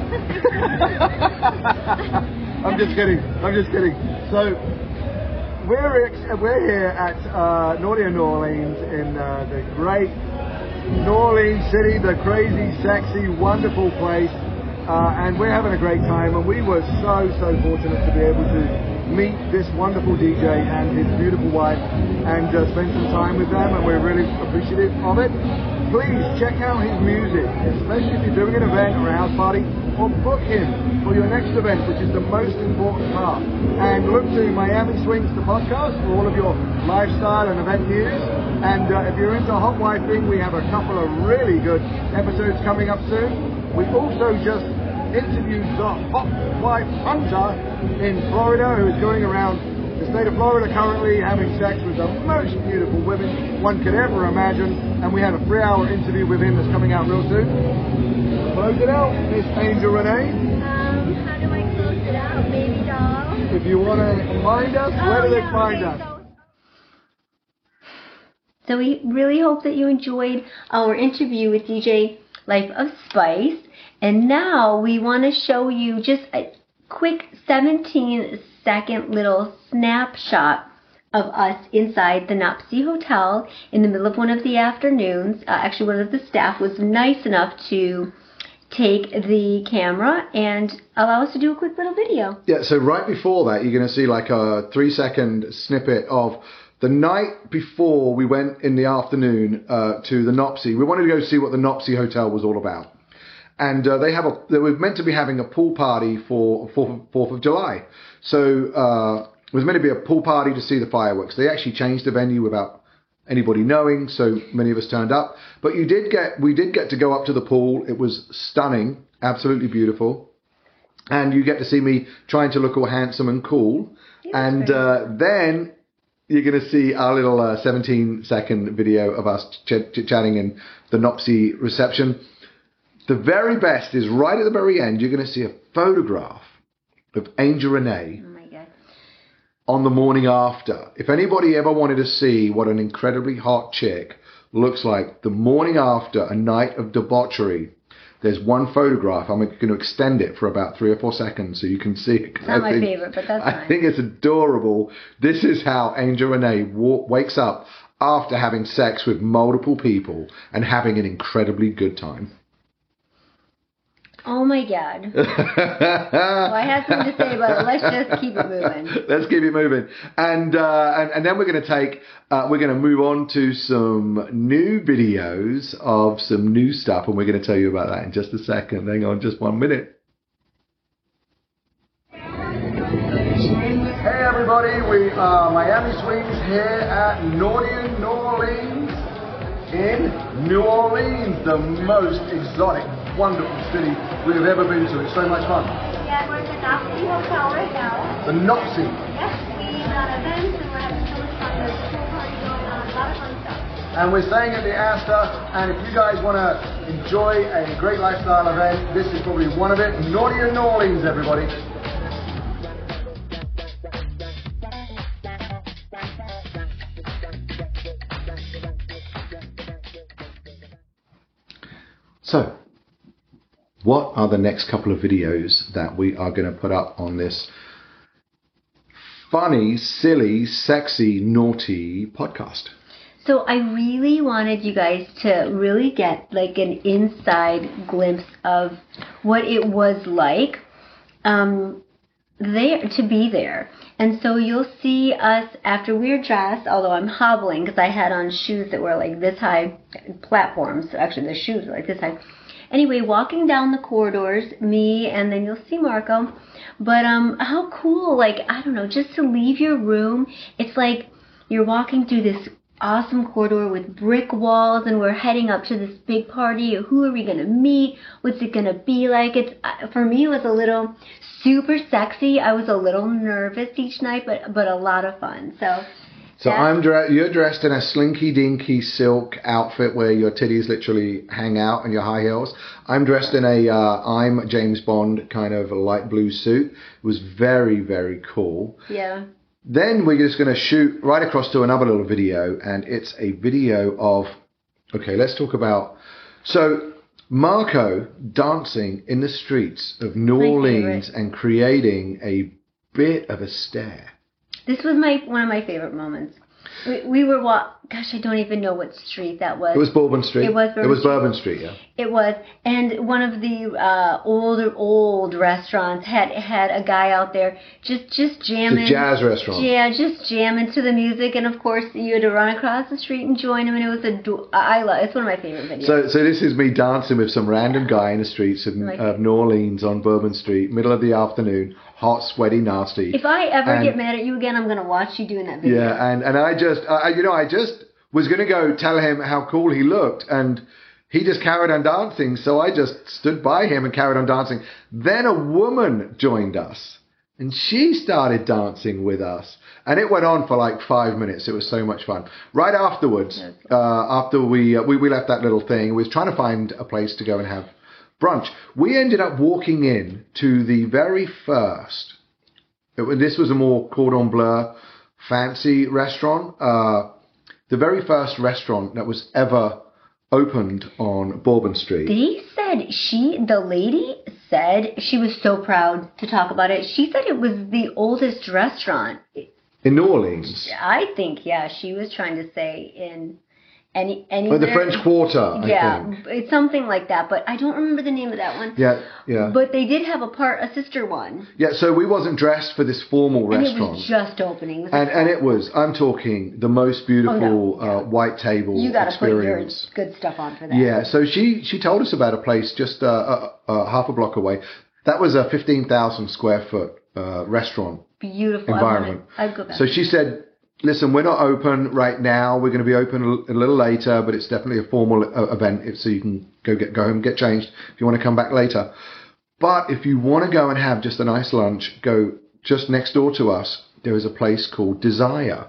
I'm just kidding. I'm just kidding. So we're ex- we're here at uh, Naughty New Orleans in uh, the great New Orleans city, the crazy, sexy, wonderful place, uh, and we're having a great time. And we were so so fortunate to be able to meet this wonderful D J and his beautiful wife, and uh, spend some time with them. And we're really appreciative of it. Please check out his music, especially if you're doing an event or a house party, or book him for your next event, which is the most important part. And look to Miami Swings, the podcast, for all of your lifestyle and event news. And uh, if you're into hot wifing, we have a couple of really good episodes coming up soon. We also just interviewed the hot wife hunter in Florida, who is going around the state of Florida currently having sex with the most beautiful women one could ever imagine. And we had a three-hour interview with him that's coming out real soon. Close it out, Miss Angel Renee. Um, how do I close it out, baby doll? If you want to find us, where Oh, do they yeah, find okay, us? so- So we really hope that you enjoyed our interview with D J Life of Spice. And now we want to show you just a quick seventeen second little snapshot of us inside the Nopsey Hotel in the middle of one of the afternoons. Uh, actually, one of the staff was nice enough to take the camera and allow us to do a quick little video. Yeah, so right before that, you're going to see like a three second snippet of the night before we went in the afternoon uh, to the Nopsey. We wanted to go see what the Nopsey Hotel was all about. And uh, they have a, they were meant to be having a pool party for fourth of July. So uh, it was meant to be a pool party to see the fireworks. They actually changed the venue without anybody knowing, so many of us turned up. But you did get, we did get to go up to the pool. It was stunning, absolutely beautiful. And you get to see me trying to look all handsome and cool. And uh, then you're going to see our little uh, seventeen second video of us ch- ch- chatting in the Nopsey reception. The very best is right at the very end. You're going to see a photograph of Angel Renee Oh my God. on the morning after. If anybody ever wanted to see what an incredibly hot chick looks like the morning after a night of debauchery, there's one photograph. I'm going to extend it for about three or four seconds so you can see it. Not my favorite, but that's I fine. think it's adorable. This is how Angel Renee wa- wakes up after having sex with multiple people and having an incredibly good time. Oh my God. Well, I had something to say, but let's just keep it moving. Let's keep it moving. And uh, and, and then we're going to take, uh, we're going to move on to some new videos of some new stuff. And we're going to tell you about that in just a second. Hang on just one minute. Hey everybody, we are Miami Swings here at Naughty New Orleans in New Orleans, the most exotic, wonderful city we have ever been to. It's so much fun. Yeah, we're at the Nopsey Hotel right now. The Nopsey. Yes, we got events and we're having so much fun. There's a pool party going on, a lot of fun stuff. And we're staying at the Astor, and if you guys want to enjoy a great lifestyle event, this is probably one of it. Naughty New Orleans, everybody. So, what are the next couple of videos that we are going to put up on this funny, silly, sexy, naughty podcast? So I really wanted you guys to really get like an inside glimpse of what it was like um, there to be there. And so you'll see us after we're dressed, although I'm hobbling because I had on shoes that were like this high, platforms. Actually, the shoes were like this high. Anyway, walking down the corridors, me, and then you'll see Marco. But um, how cool, like, I don't know, just to leave your room. It's like you're walking through this awesome corridor with brick walls, and we're heading up to this big party. Who are we going to meet? What's it going to be like? It's for me, it was a little super sexy. I was a little nervous each night, but but a lot of fun. So So I'm dre- you're dressed in a slinky dinky silk outfit where your titties literally hang out and your high heels. I'm dressed in a uh, I'm James Bond kind of a light blue suit. It was very, very cool. Yeah. Then we're just going to shoot right across to another little video, and it's a video of, okay, let's talk about, so Marco dancing in the streets of New My Orleans favorite. and creating a bit of a stare. This was my one of my favorite moments. We, we were wa- Gosh, I don't even know what street that was. It was Bourbon Street. It was Bourbon It was Street. Bourbon Street, yeah. It was, and one of the uh, older old restaurants had had a guy out there just just jamming. It's a jazz restaurant. Yeah, just jamming to the music, and of course you had to run across the street and join him, and it was a do- I love. It's one of my favorite videos. So, so this is me dancing with some random guy in the streets of, Like- of New Orleans on Bourbon Street, middle of the afternoon, hot, sweaty, nasty. If I ever And- get mad at you again, I'm gonna watch you doing that video. Yeah, and, and I just, I, you know, I just was going to go tell him how cool he looked, and he just carried on dancing, so I just stood by him and carried on dancing. Then a woman joined us, and she started dancing with us, and it went on for like five minutes. It was so much fun. Right afterwards, uh, after we, uh, we we left that little thing, we was trying to find a place to go and have brunch. We ended up walking in to the very first, it, was- this was a more cordon bleu fancy restaurant, uh, the very first restaurant that was ever opened on Bourbon Street. They said she, the lady said she was so proud to talk about it. She said it was the oldest restaurant. In New Orleans. I think, yeah, she was trying to say in any any. Or the French Quarter, I yeah, think. it's something like that, but I don't remember the name of that one. Yeah, yeah. But they did have a part, a sister one, Yeah, so we wasn't dressed for this formal and restaurant. it was just opening. It was and, and it was, I'm talking, the most beautiful Oh, no, uh, white table you got to put your experience. good stuff on for that. Yeah, so she, she told us about a place just uh, uh, uh, half a block away. That was a fifteen thousand square foot uh, restaurant Beautiful environment. I wanna, I'd go back. So she said, listen, we're not open right now. We're going to be open a l- a little later, but it's definitely a formal uh, event, if- so you can go get go home, get changed if you want to come back later. But if you want to go and have just a nice lunch, go just next door to us. There is a place called Desire.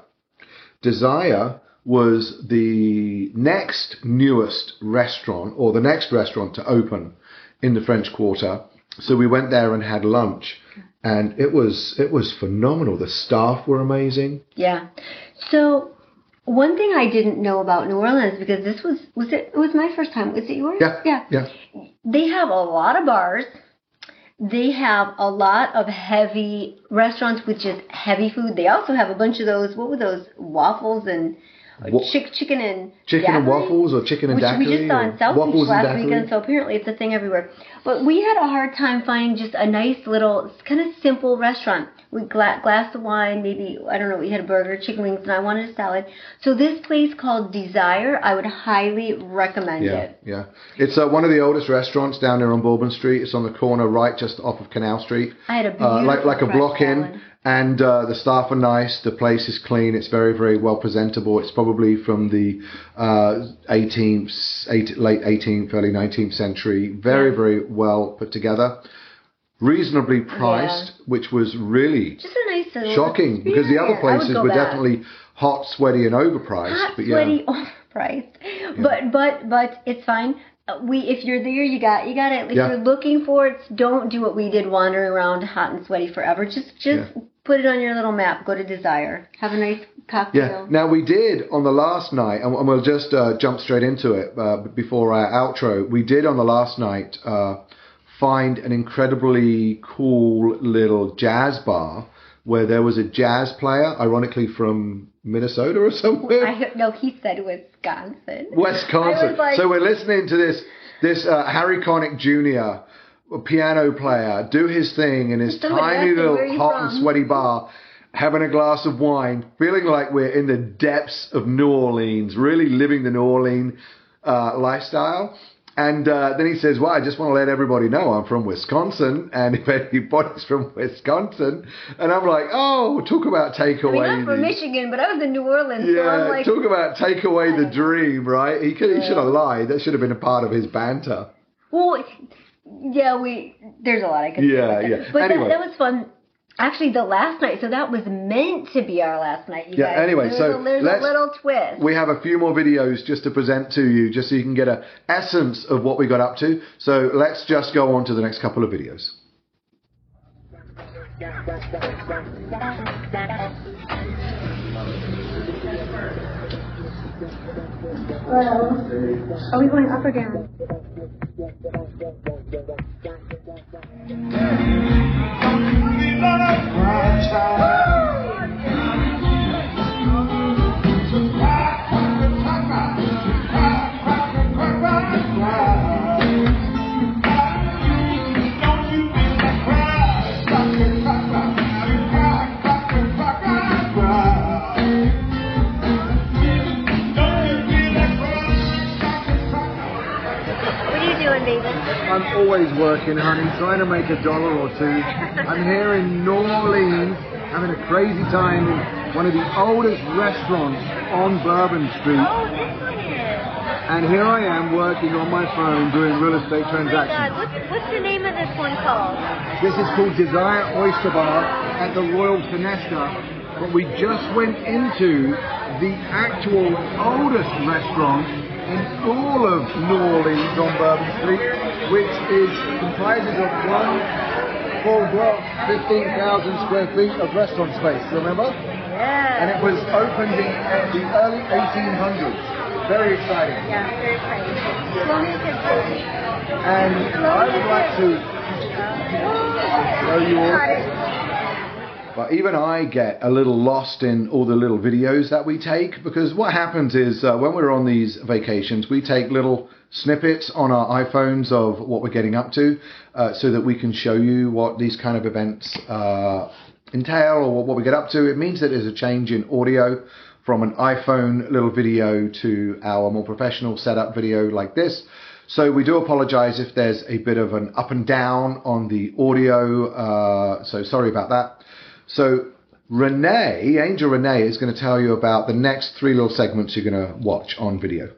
Desire was the next newest restaurant, or the next restaurant to open in the French Quarter. So we went there and had lunch, and it was it was phenomenal. The staff were amazing. Yeah. So one thing I didn't know about New Orleans, because this was was it, it was my first time. Was it yours? Yeah, Yeah. yeah. They have a lot of bars. They have a lot of heavy restaurants with just heavy food. They also have a bunch of those. What were those waffles and Wa- chick, chicken and Chicken and daiquiri? waffles, or chicken and Which daiquiri, we just saw or in South Beach waffles and last daiquiri. weekend, so apparently it's a thing everywhere. But we had a hard time finding just a nice little, kind of simple restaurant with gla- glass of wine, maybe, I don't know, we had a burger, chicken wings, and I wanted a salad. So this place called Desire, I would highly recommend Yeah, it. yeah. It's uh, one of the oldest restaurants down there on Bourbon Street. It's on the corner right just off of Canal Street. I had a beautiful Uh, like like a fresh block in, salad. and uh, the staff are nice. The place is clean. It's very very well presentable. It's probably from the uh, eighteenth, eight, late eighteenth, early nineteenth century. Very Yeah. very well put together. Reasonably priced, which was really Just a nice little shocking because the other experience. I would places go were back. definitely hot, sweaty, and overpriced. Hot, but yeah. sweaty, overpriced. But but but it's fine. Uh, We if you're there, you got you got it. If Yeah. you're looking for it, don't do what we did, wandering around hot and sweaty forever. Just just Yeah. put it on your little map. Go to Desire. Have a nice cocktail. Yeah. Now we did on the last night, and we'll just uh, jump straight into it uh, before our outro. We did on the last night uh, find an incredibly cool little jazz bar where there was a jazz player, ironically from Minnesota or somewhere. I don't know. He said Wisconsin. Wisconsin. I was like- So we're listening to this this uh, Harry Connick Junior piano player do his thing in his Somebody tiny asked him, little "Where are you hot from?" and sweaty bar, having a glass of wine, feeling like we're in the depths of New Orleans, really living the New Orleans uh, lifestyle. And uh, then he says, well, I just want to let everybody know I'm from Wisconsin, and if anybody's from Wisconsin, and I'm like, oh, talk about take I mean, away. I'm from the- Michigan, but I was in New Orleans, so Yeah, I'm like, talk about take away the don't know. dream, right? He could, he Yeah. should have lied. That should have been a part of his banter. well, yeah, we. There's a lot I could say Yeah, about that. yeah. But Anyway. that, that was fun. Actually, the last night, so that was meant to be our last night, you Yeah, guys. anyway, there's so a, there's let's- a little twist. We have a few more videos just to present to you, just so you can get a essence of what we got up to. So let's just go on to the next couple of videos. Are we going up or down? What are you doing, Nathan? I'm always working, honey, trying to make a dollar or two. I'm here in New Orleans, having a crazy time in one of the oldest restaurants on Bourbon Street. Oh, this one is. And here I am working on my phone doing real estate Oh my God, transactions. what's, what's the name of this one called? This is called Desire Oyster Bar at the Royal Finesta. But we just went into the actual oldest restaurant in all of New Orleans on Bourbon Street, which is comprises of one full block, fifteen thousand square feet of restaurant space, remember? Yeah. And it was opened in the early eighteen hundreds. Very exciting. Yeah, very exciting. Slow music. And I would like to show you all. But even I get a little lost in all the little videos that we take, because what happens is uh, when we're on these vacations, we take little snippets on our iPhones of what we're getting up to, uh, so that we can show you what these kind of events uh, entail or what, what we get up to. It means that there's a change in audio from an iPhone little video to our more professional setup video like this. So we do apologize if there's a bit of an up and down on the audio, uh, so sorry about that. So Renee, Angel Renee, is going to tell you about the next three little segments you're going to watch on video.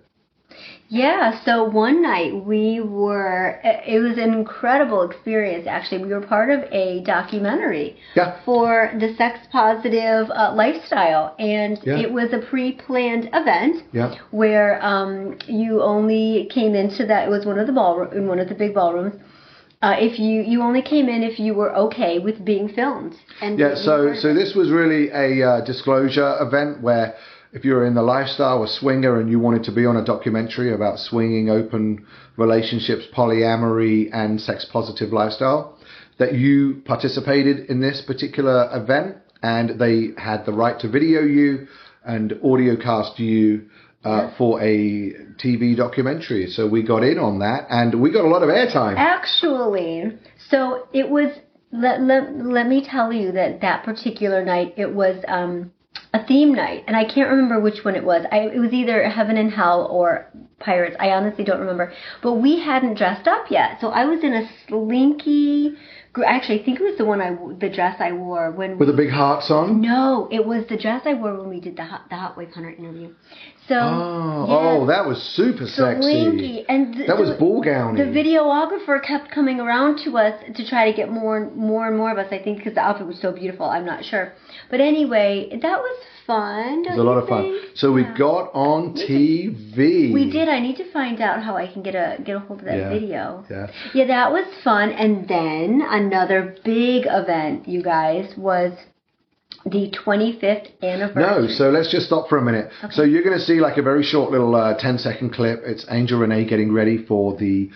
Yeah, so one night we were, it was an incredible experience actually. We were part of a documentary Yeah. for the sex positive uh, lifestyle, and Yeah. it was a pre-planned event Yeah. where um, you only came into that, it was one of the ballroom, in one of the big ballrooms. Uh, if you, you only came in if you were okay with being filmed. And Yeah, we so were- so this was really a uh, disclosure event where if you were in the lifestyle, a swinger, and you wanted to be on a documentary about swinging, open relationships, polyamory, and sex-positive lifestyle, that you participated in this particular event, and they had the right to video you and audio cast you uh, for a T V documentary. So we got in on that, and we got a lot of airtime. Actually, so it was, let, let, let me tell you that that particular night, it was um, a theme night, and I can't remember which one it was. I, it was either Heaven and Hell or Pirates. I honestly don't remember. But we hadn't dressed up yet, so I was in a slinky, gr- actually, I think it was the one I, w- the dress I wore when With we, the big hearts on? No, it was the dress I wore when we did the Hot, the Hot Wife Hunter interview. So, Oh, yeah. oh, that was super sexy. Slinky. And th- That was the- ball gowny. The videographer kept coming around to us to try to get more and more and more of us, I think, because the outfit was so beautiful. I'm not sure. But anyway, that was fun. It was a lot of fun. So we got on T V. We did. I need to find out how I can get a get a hold of that Yeah. video. Yeah. Yeah, that was fun. And then another big event, you guys, was the twenty-fifth anniversary. No, so let's just stop for a minute. Okay. So you're going to see like a very short little uh, ten second clip. It's Angel Renee getting ready for the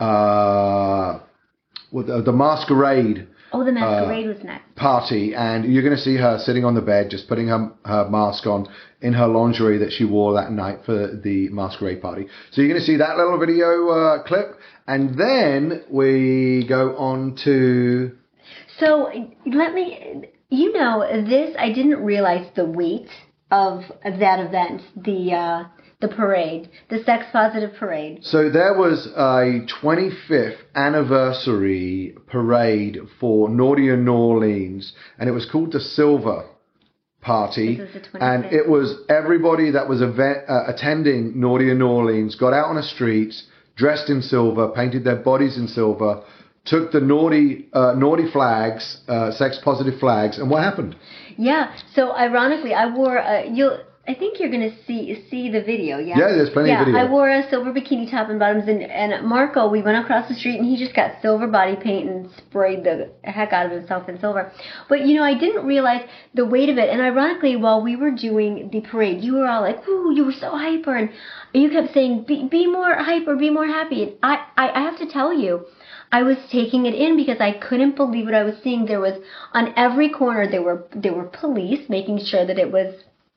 uh, well, the, the masquerade. Oh, the masquerade uh, was next. Party, and you're going to see her sitting on the bed, just putting her her mask on in her lingerie that she wore that night for the masquerade party. So you're going to see that little video uh, clip, and then we go on to. So let me, you know, this I didn't realize the weight of, of that event, the uh, the parade, the sex positive parade. So there was a twenty-fifth anniversary parade for Naughty in New Orleans, and it was called the Silver Party. This is the twenty-fifth. And it was everybody that was event, uh, attending Naughty in New Orleans got out on the streets, dressed in silver, painted their bodies in silver, took the naughty uh, naughty flags, uh, sex positive flags, and what happened? Yeah. So ironically, I wore a, you'll. I think you're going to see see the video, yeah? Yeah, there's plenty yeah, of video. I wore a silver bikini top and bottoms, and, and Marco, we went across the street, and he just got silver body paint and sprayed the heck out of himself in silver. But, you know, I didn't realize the weight of it, and ironically, while we were doing the parade, you were all like, ooh, you were so hyper, and you kept saying, be, be more hyper, be more happy. And I, I, I have to tell you, I was taking it in because I couldn't believe what I was seeing. There was, on every corner, there were there were police making sure that it was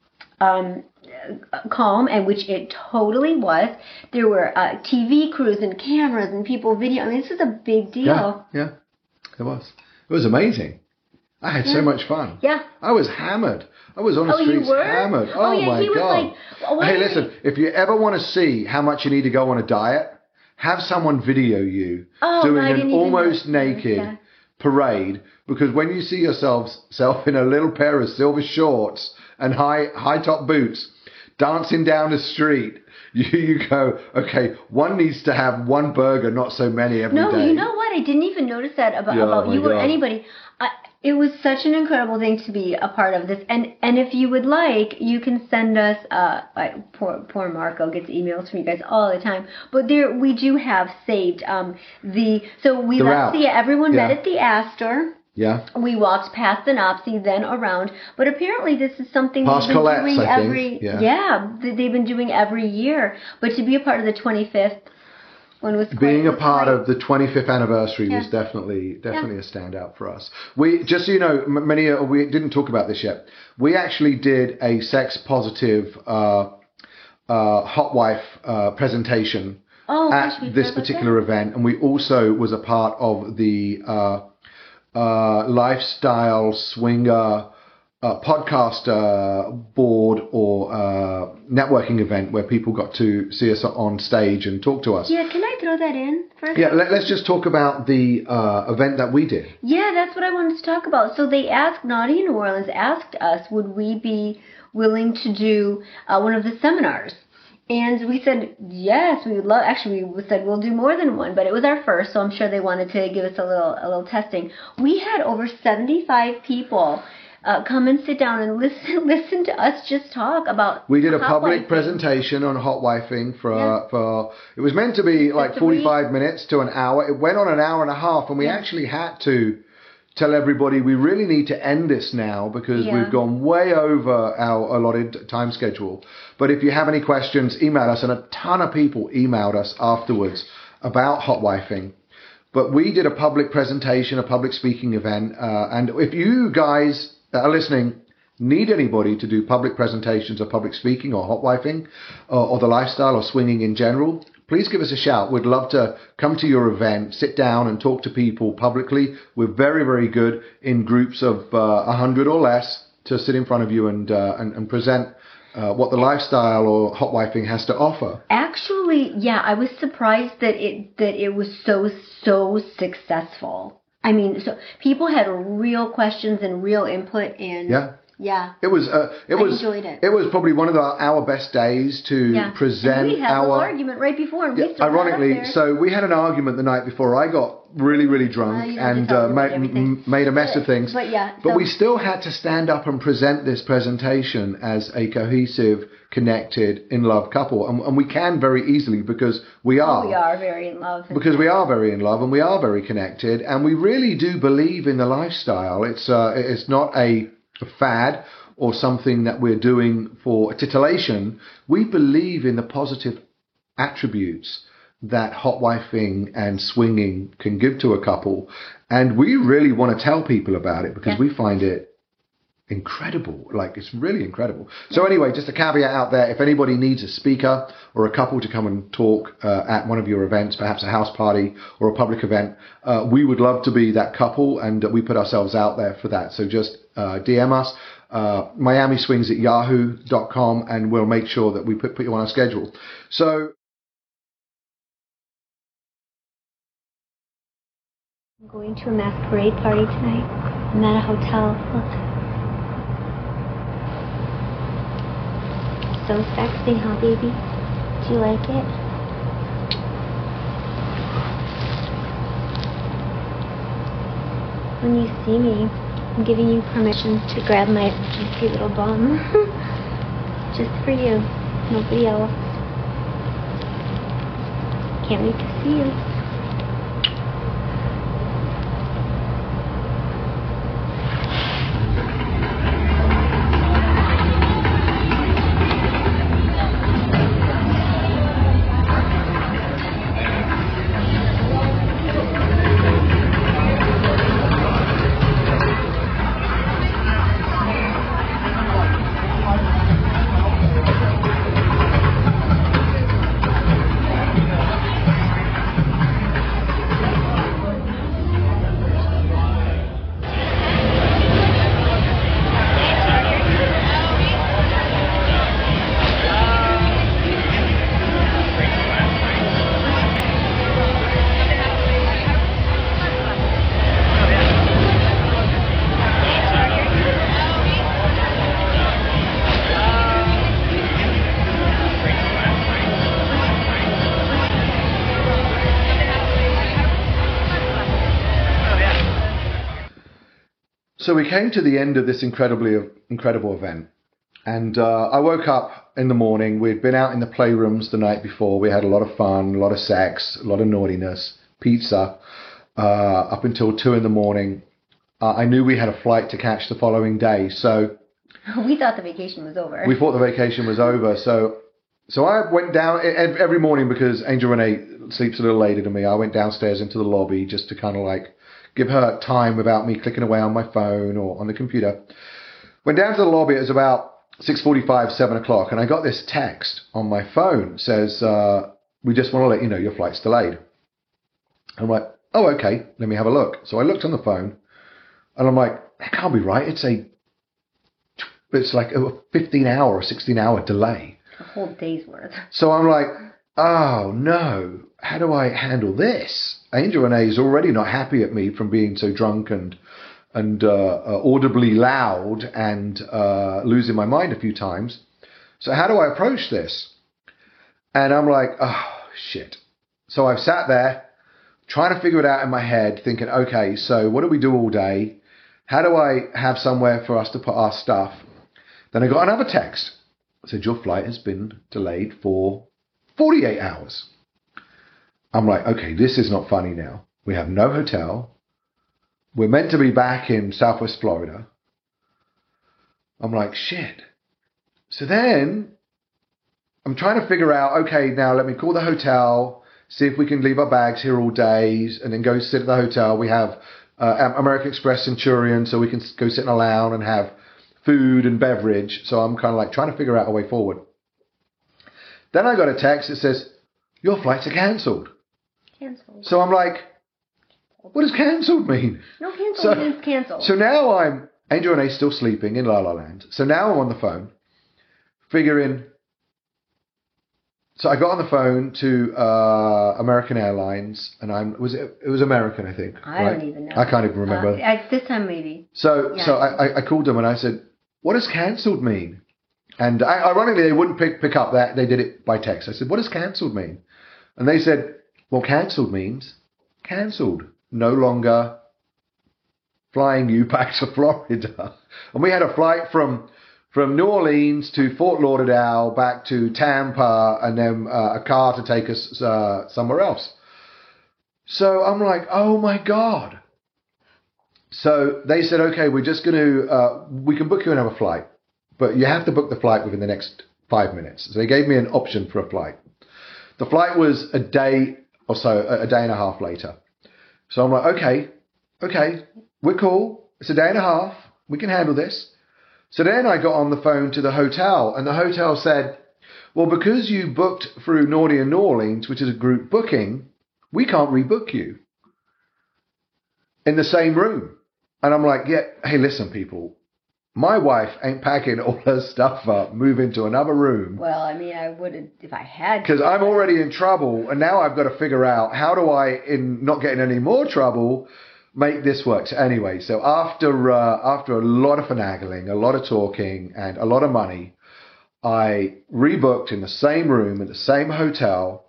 Um, calm, and which it totally was. There were uh, T V crews and cameras and people video. I mean, this was a big deal. Yeah, yeah, it was. It was amazing. I had yeah. so much fun. Yeah. I was hammered. I was on the oh, streets you were? hammered. Oh, oh yeah, my he was God. Like, well, hey, listen, if you ever want to see how much you need to go on a diet, have someone video you oh, doing no, an almost naked yeah. parade, because when you see yourself self in a little pair of silver shorts and high high top boots dancing down the street, you, you go, okay, one needs to have one burger, not so many every no, day. No, you know what? I didn't even notice that about, yeah, about oh you God. or anybody. I, it was such an incredible thing to be a part of this. And and if you would like, you can send us, uh, like, poor, poor Marco gets emails from you guys all the time. But there, we do have saved um, the, so we the left route. the, everyone yeah. met at the Astor. Yeah. We walked past the Nopsy, then around. But apparently this is something Past they've been Colette's, doing I think. every Yeah. yeah, they've been doing every year. But to be a part of the twenty-fifth one was quite, being a was part quite, of the twenty-fifth anniversary yeah. was definitely definitely yeah. a standout for us. We just so you know, m- many uh, we didn't talk about this yet. We actually did a sex positive uh, uh, hot wife uh, presentation oh, at gosh, we this forgot about particular that. event, and we also was a part of the uh, uh, lifestyle swinger uh, podcast uh, board or uh, networking event where people got to see us on stage and talk to us. Yeah, can I throw that in first? Yeah, let, let's just talk about the uh, event that we did. Yeah, that's what I wanted to talk about. So they asked, Naughty in New Orleans asked us, would we be willing to do uh, one of the seminars? And we said, yes, we would love, actually we said we'll do more than one, but it was our first, so I'm sure they wanted to give us a little a little testing. We had over seventy-five people uh, come and sit down and listen listen to us just talk about We did a hot public wifing. presentation on hot wifing for, Yeah. for, it was meant to be like three- forty-five minutes to an hour. It went on an hour and a half, and we Yeah. actually had to tell everybody we really need to end this now because Yeah. we've gone way over our allotted time schedule. But if you have any questions, email us, and a ton of people emailed us afterwards about hot wifing. But we did a public presentation, a public speaking event, uh, and if you guys that are listening need anybody to do public presentations or public speaking or hot wifing or, or the lifestyle or swinging in general, please give us a shout. We'd love to come to your event, sit down and talk to people publicly. We're very, very good in groups of uh, one hundred or less to sit in front of you and uh, and, and present uh, what the lifestyle or hot wifing has to offer. Actually, yeah, I was surprised that it that it was so so successful. I mean, so people had real questions and real input, and Yeah. yeah, It was. Uh, it I was. enjoyed it. was probably one of the, our best days to yeah. present and we had a little our. argument right before, and Yeah, we still got ironically, up there. so we had an argument the night before. I got really, really drunk Well, you don't have to and tell uh, everybody made, everything. m- made a mess But- of things. but yeah, But so- we still had to stand up and present this presentation as a cohesive, connected, in love couple, and, and we can very easily because we are. we are very in love. and- Because we are very in love and we are very connected, and we really do believe in the lifestyle. It's uh, it's not a a fad or something that we're doing for titillation. We believe in the positive attributes that hot wifing and swinging can give to a couple. And we really want to tell people about it because yeah. we find it incredible. Like, it's really incredible. So anyway, just a caveat out there. If anybody needs a speaker or a couple to come and talk uh, at one of your events, perhaps a house party or a public event, uh, we would love to be that couple, and uh, we put ourselves out there for that. So just uh, D M us, uh, Miami Swings at yahoo dot com, and we'll make sure that we put, put you on our schedule. So I'm going to a masquerade party tonight. I'm at a hotel. Look. So sexy, huh, baby? Do you like it? When you see me, I'm giving you permission to grab my juicy little bum. Just for you. Nobody else. Can't wait to see you. So we came to the end of this incredibly incredible event, and uh, I woke up in the morning. We'd been out in the playrooms the night before. We had a lot of fun, a lot of sex, a lot of naughtiness, pizza, uh, up until two in the morning. Uh, I knew we had a flight to catch the following day, so we thought the vacation was over. We thought the vacation was over, so so I went down every morning because Angel Renee sleeps a little later than me. I went downstairs into the lobby just to kind of like give her time without me clicking away on my phone or on the computer. Went down to the lobby. It was about six forty-five, seven o'clock, and I got this text on my phone. It says, uh, we just want to let you know your flight's delayed. I'm like, oh, okay, let me have a look. So I looked on the phone, and I'm like, that can't be right. It's a, it's like a fifteen hour or sixteen hour delay. A whole day's worth. So I'm like, oh, no. How do I handle this? Angel Renee is already not happy at me from being so drunk and and uh, uh, audibly loud and uh, losing my mind a few times. So how do I approach this? And I'm like, oh, shit. So I've sat there trying to figure it out in my head, thinking, okay, so what do we do all day? How do I have somewhere for us to put our stuff? Then I got another text. It said, your flight has been delayed for forty-eight hours. I'm like, okay, this is not funny now. We have no hotel. We're meant to be back in Southwest Florida. I'm like, shit. So then I'm trying to figure out, okay, now let me call the hotel, see if we can leave our bags here all day, and then go sit at the hotel. We have uh, American Express Centurion, so we can go sit in a lounge and have food and beverage. So I'm kind of like trying to figure out a way forward. Then I got a text that says, your flights are cancelled. Cancelled. So I'm like, what does cancelled mean? No, cancelled so, means cancelled. So now I'm, Angel Renee's still sleeping in La La Land. So now I'm on the phone, figuring, so I got on the phone to uh, American Airlines, and I'm, was it, it was American, I think. I right? don't even know. I can't even remember. Uh, at this time, maybe. So, yeah. so I, I called them and I said, what does cancelled mean? And I, ironically, they wouldn't pick, pick up that. They did it by text. I said, what does cancelled mean? And they said, well, cancelled means cancelled. No longer flying you back to Florida. And we had a flight from from New Orleans to Fort Lauderdale, back to Tampa, and then uh, a car to take us uh, somewhere else. So I'm like, oh my God. So they said, okay, we're just going to, uh, we can book you another flight, but you have to book the flight within the next five minutes. So they gave me an option for a flight. The flight was a day or so, a day and a half later. So I'm like, okay, okay, we're cool. It's a day and a half. We can handle this. So then I got on the phone to the hotel, and the hotel said, well, because you booked through Naughty and New Orleans, which is a group booking, we can't rebook you in the same room. And I'm like, yeah, hey, listen, people, my wife ain't packing all her stuff up, moving to another room. Well, I mean, I would have if I had to. Because I'm already in trouble, and now I've got to figure out how do I, in not getting any more trouble, make this work. So anyway, so after uh, after a lot of finagling, a lot of talking, and a lot of money, I rebooked in the same room at the same hotel.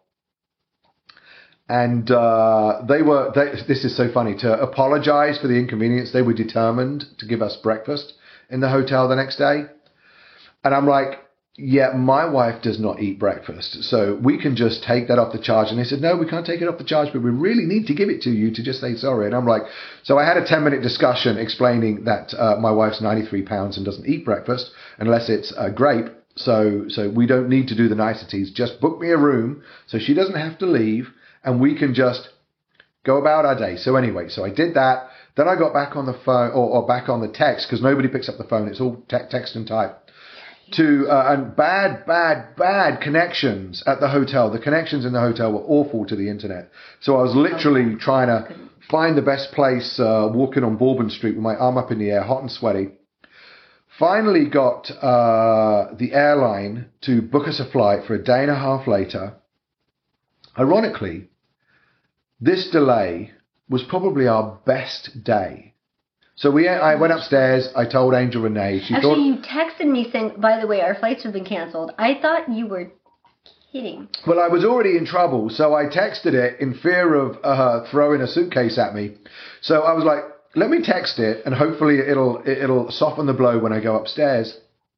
And uh, they were, they, this is so funny, to apologize for the inconvenience. They were determined to give us breakfast in the hotel the next day. And I'm like, yeah, my wife does not eat breakfast, so we can just take that off the charge. And they said, no, we can't take it off the charge, but we really need to give it to you to just say sorry. And I'm like, so I had a ten minute discussion explaining that uh, my wife's ninety-three pounds and doesn't eat breakfast unless it's a grape. So, so we don't need to do the niceties. Just book me a room so she doesn't have to leave, and we can just go about our day. So anyway, so I did that. Then I got back on the phone, or, or back on the text, because nobody picks up the phone. It's all te- text and type. To uh, and bad, bad, bad connections at the hotel. The connections in the hotel were awful to the internet. So I was literally trying to find the best place, uh, walking on Bourbon Street with my arm up in the air, hot and sweaty. Finally got uh, the airline to book us a flight for a day and a half later. Ironically, this delay was probably our best day. So we, I went upstairs. I told Angel Renee. She Actually, thought, you texted me saying, by the way, our flights have been canceled. I thought you were kidding. Well, I was already in trouble, so I texted it in fear of uh, throwing a suitcase at me. So I was like, let me text it, and hopefully it'll it'll soften the blow when I go upstairs.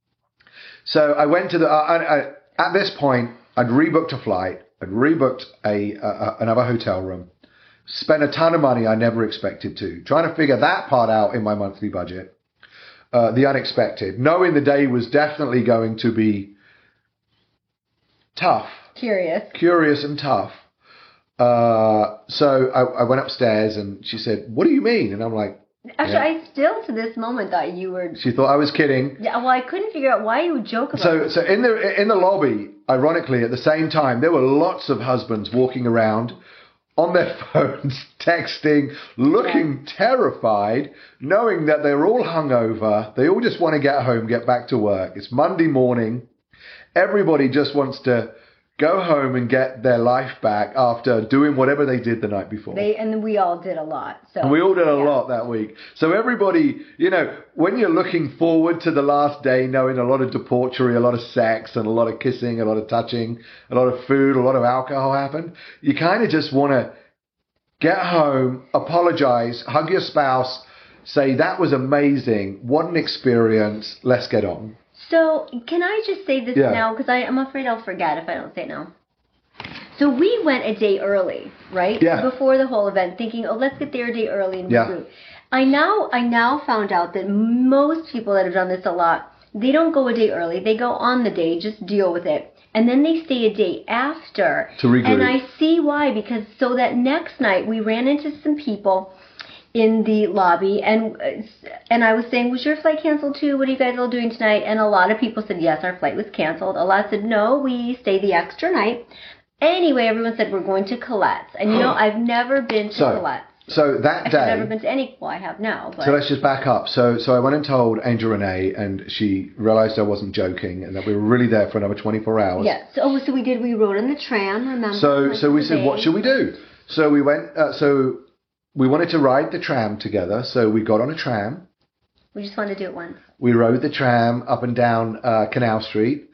So I went to the. Uh, I, I, at this point, I'd rebooked a flight. I'd rebooked a, a another hotel room. Spent a ton of money I never expected to. Trying to figure that part out in my monthly budget. Uh, the unexpected. Knowing the day was definitely going to be tough. Curious. Curious and tough. Uh, so I, I went upstairs and she said, what do you mean? And I'm like, Actually, yeah. I still to this moment thought you were. She thought I was kidding. Yeah, well, I couldn't figure out why you would joke about So, it. so in the in the lobby, ironically, at the same time, there were lots of husbands walking around on their phones, texting, looking yeah. terrified, knowing that they're all hungover. They all just want to get home, get back to work. It's Monday morning. Everybody just wants to go home and get their life back after doing whatever they did the night before. They and we all did a lot. So and we all did a yeah. lot that week. So everybody, you know, when you're looking forward to the last day, knowing a lot of debauchery, a lot of sex, and a lot of kissing, a lot of touching, a lot of food, a lot of alcohol happened, you kind of just want to get home, apologize, hug your spouse, say, that was amazing, what an experience, let's get on. So, can I just say this yeah. now? Because I'm afraid I'll forget if I don't say it now. So, we went a day early, right? Yeah. Before the whole event, thinking, oh, let's get there a day early and yeah. regroup. I now, I now found out that most people that have done this a lot, they don't go a day early. They go on the day, just deal with it. And then they stay a day after. To regroup. And I see why, because so that next night we ran into some people in the lobby, and and I was saying, was your flight canceled too? What are you guys all doing tonight? And a lot of people said, yes, our flight was canceled. A lot said, no, we stay the extra night. Anyway, everyone said, we're going to Colette's. And you know, I've never been to so, Colette's. So that day... I've never been to any... Well, I have now, but... So let's just back up. So so I went and told Angel Renee, and she realized I wasn't joking, and that we were really there for another twenty-four hours. Yeah. So, oh, so we did, we rode on the tram, remember? So so we said, day. what should we do? So we went... Uh, so... We wanted to ride the tram together, so we got on a tram. We just wanted to do it once. We rode the tram up and down uh, Canal Street.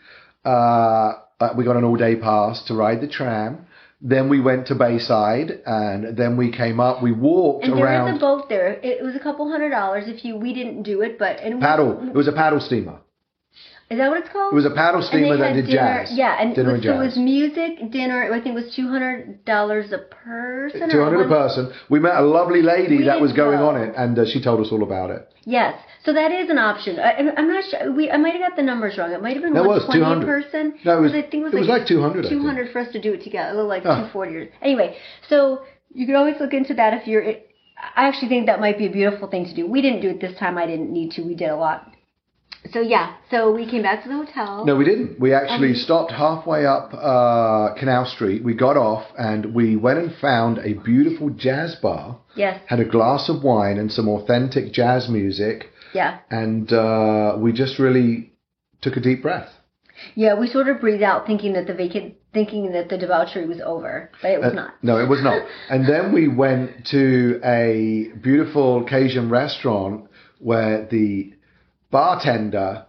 Uh, uh, we got an all-day pass to ride the tram. Then we went to Bayside, and then we came up. We walked and there around. was a boat there. It was a couple hundred dollars if you. We didn't do it, but and paddle. We, it was a paddle steamer. Is that what it's called? It was a paddle steamer And they that had did dinner, jazz. Yeah, and dinner it was, and so it jazz. was music, dinner. I think it was two hundred dollars a person. Two hundred or a person. We met a lovely lady We that was didn't going go. on it, and uh, she told us all about it. Yes, so that is an option. I, I'm I'm not sure. We I might have got the numbers wrong. It might have been That one was twenty two a hundred. person. No, it was. 'Cause I think It was like two hundred. I two think. hundred for us to do it together. A little like Oh. two forty. Anyway, so you can always look into that if you're. I actually think that might be a beautiful thing to do. We didn't do it this time. I didn't need to. We did a lot. So yeah, so we came back to the hotel. No, we didn't. We actually Um, stopped halfway up uh, Canal Street. We got off and we went and found a beautiful jazz bar. Yes. Had a glass of wine and some authentic jazz music, Yeah. and uh, we just really took a deep breath. Yeah, we sort of breathed out, thinking that the vacant, thinking that the debauchery was over, but it was Uh, not. No, it was not. And then we went to a beautiful Cajun restaurant where the bartender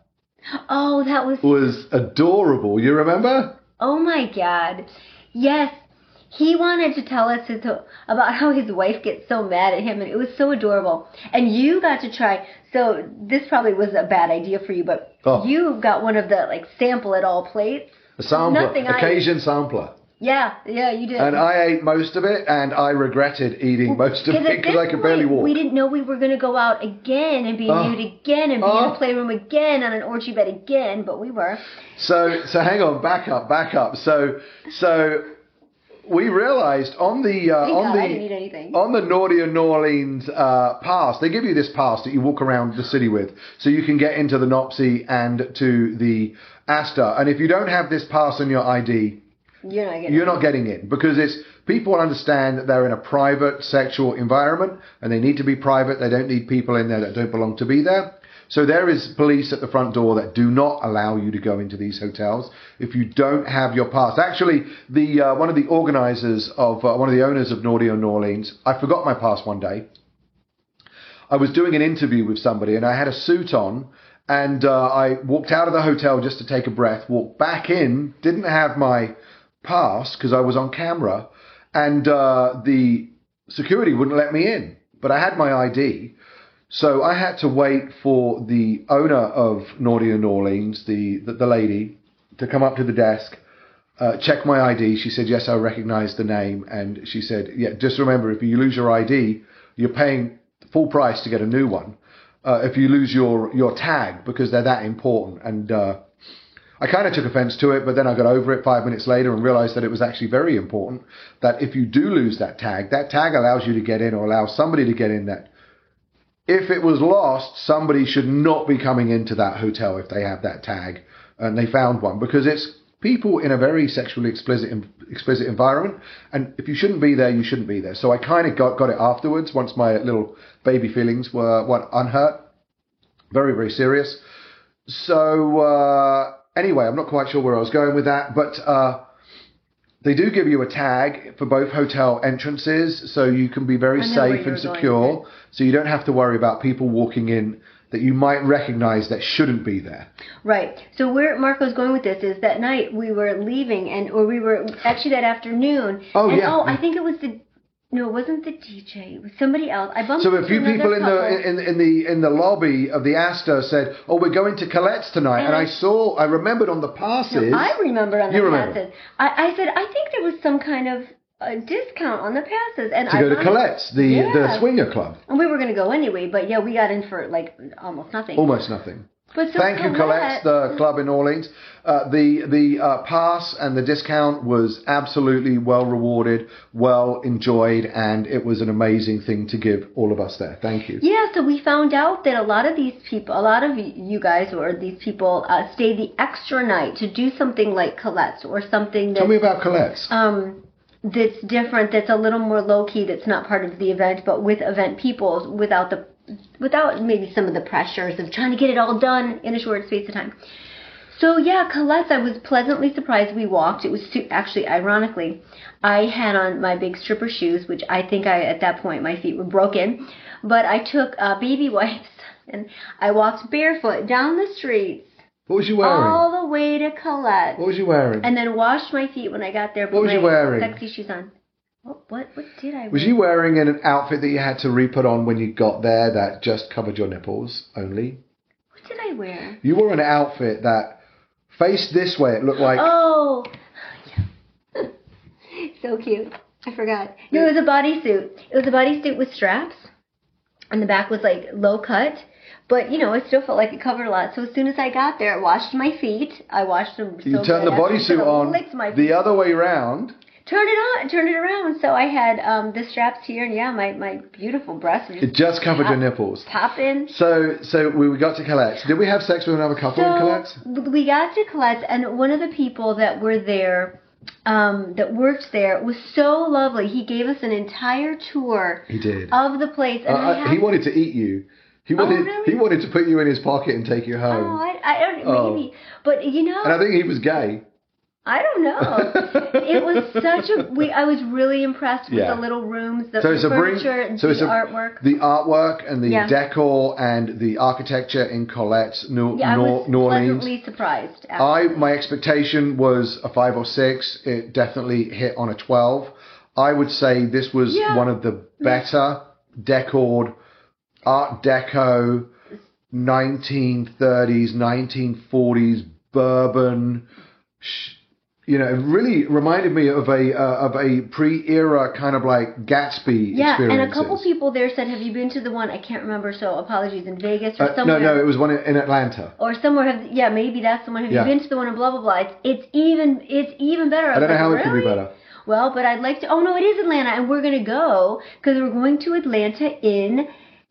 Oh, that was. was adorable. You remember? Oh my God. Yes. He wanted to tell us his, about how his wife gets so mad at him, and it was so adorable. And you got to try. So this probably was a bad idea for you, but Oh. you got one of the like sample it all plates. A sampler, Nothing a I- Cajun sampler. Yeah, yeah, you did. And I ate most of it, and I regretted eating most of it at because this I could barely point, walk. We didn't know we were going to go out again and be Oh. nude again and be in Oh. a playroom again on an orgy bed again, but we were. So, so hang on, back up, back up. So, so we realized on the uh, Thank on God the I didn't eat anything. on the Naughty and New Orleans uh, pass, they give you this pass that you walk around the city with, so you can get into the Nopsy and to the Astor. And if you don't have this pass on your I D, You're not getting you're not getting in, because it's people understand that they're in a private sexual environment and they need to be private. They don't need people in there that don't belong to be there. So there is police at the front door that do not allow you to go into these hotels if you don't have your pass. Actually, the uh, one of the organizers of uh, one of the owners of Naughty and New Orleans, I forgot my pass one day. I was doing an interview with somebody and I had a suit on. And uh, I walked out of the hotel just to take a breath, walked back in, didn't have my pass because I was on camera, and uh, the security wouldn't let me in. But I had my I D, so I had to wait for the owner of Naughty and New Orleans, the, the, the lady, to come up to the desk, uh, check my I D. She said, yes, I recognize the name. And she said, yeah, just remember, if you lose your I D, you're paying full price to get a new one. Uh, if you lose your, your tag, because they're that important. And uh, I kind of took offense to it, but then I got over it five minutes later and realized that it was actually very important that if you do lose that tag, that tag allows you to get in or allows somebody to get in that. If it was lost, somebody should not be coming into that hotel if they have that tag and they found one, because it's people in a very sexually explicit explicit environment, and if you shouldn't be there, you shouldn't be there. So I kind of got, got it afterwards once my little baby feelings were what, unhurt. Very, very serious. So uh, anyway, I'm not quite sure where I was going with that, but uh, they do give you a tag for both hotel entrances, so you can be very I know where safe you're and going secure, with so you don't have to worry about people walking in that you might recognize that shouldn't be there. Right. So where Marco's going with this is that night we were leaving, and or we were actually that afternoon. Oh, and, yeah. Oh, I think it was the. No, it wasn't the D J. It was somebody else. I bumped So a into few another people in couple. the in, in the in the lobby of the Astor said, "Oh, we're going to Colette's tonight," and, And I I- saw, I remembered on the passes. No, I remember on the You remember. passes. I, I said I think there was some kind of a discount on the passes, and to I go to wanted- Colette's, the Yeah. the swinger club. And we were going to go anyway, but yeah, we got in for like almost nothing. Almost nothing. But so Thank you, Colette's, the club in Orleans. Uh, the the uh, pass and the discount was absolutely well rewarded, well enjoyed, and it was an amazing thing to give all of us there. Thank you. Yeah, so we found out that a lot of these people, a lot of you guys or these people uh, stayed the extra night to do something like Colette's or something Tell me that about Colette's. um that's different, that's a little more low key, that's not part of the event, but with event people, without the without maybe some of the pressures of trying to get it all done in a short space of time. So yeah, Colette's, I was pleasantly surprised. We walked. It was su- actually, ironically, I had on my big stripper shoes, which I think I, at that point, my feet were broken. But I took uh, baby wipes and I walked barefoot down the streets What was you wearing? all the way to Colette. What was you wearing? And then washed my feet when I got there. Put What was my you wearing? Sexy shoes on. What, what, what did I wear? Was you wearing an outfit that you had to re-put on when you got there that just covered your nipples only? What did I wear? You wore an outfit that faced this way. It looked like... Oh! So cute. I forgot. No, it was a bodysuit. It was a bodysuit with straps. And the back was like low cut. But, you know, it still felt like it covered a lot. So as soon as I got there, I washed my feet. I washed them so You turned the bodysuit on the other way around. Turned it on, turned it around. So I had um, the straps here, and yeah, my, my beautiful breasts. It just covered pop, your nipples. Pop in. So so we got to Colette's. Did we have sex with another couple so in Colette's? We got to Colette's, and one of the people that were there, um, that worked there, was so lovely. He gave us an entire tour. He did. Of the place. And uh, I had, he wanted to eat you. He wanted, oh, really? he wanted to put you in his pocket and take you home. Oh, I, I don't, Oh. maybe. But, you know. And I think he was gay. I don't know. It was such a. We. I was really impressed with Yeah. the little rooms, the So it's a bring, furniture, so the it's a, artwork. the artwork and the Yeah. decor and the architecture in Colette's, New, Yeah, I New, was New Orleans. pleasantly surprised. I Actually. my expectation was a five or six. It definitely hit on a twelve. I would say this was Yeah. one of the better decored Art Deco, nineteen thirties, nineteen forties bourbon. Sh- You know, it really reminded me of a uh, of a pre-era kind of like Gatsby Yeah, and experiences. a couple people there said, "Have you been to the one?" I can't remember. So apologies, in Vegas or Uh, no, somewhere. no, it was one in in Atlanta. Or somewhere. Have, yeah, maybe that's the one. Have Yeah. you been to the one in blah blah blah? It's, it's even. It's even better. I don't know was how like, it could be "Really?" better. Well, but I'd like to. Oh no, it is Atlanta, and we're gonna go because we're going to Atlanta in.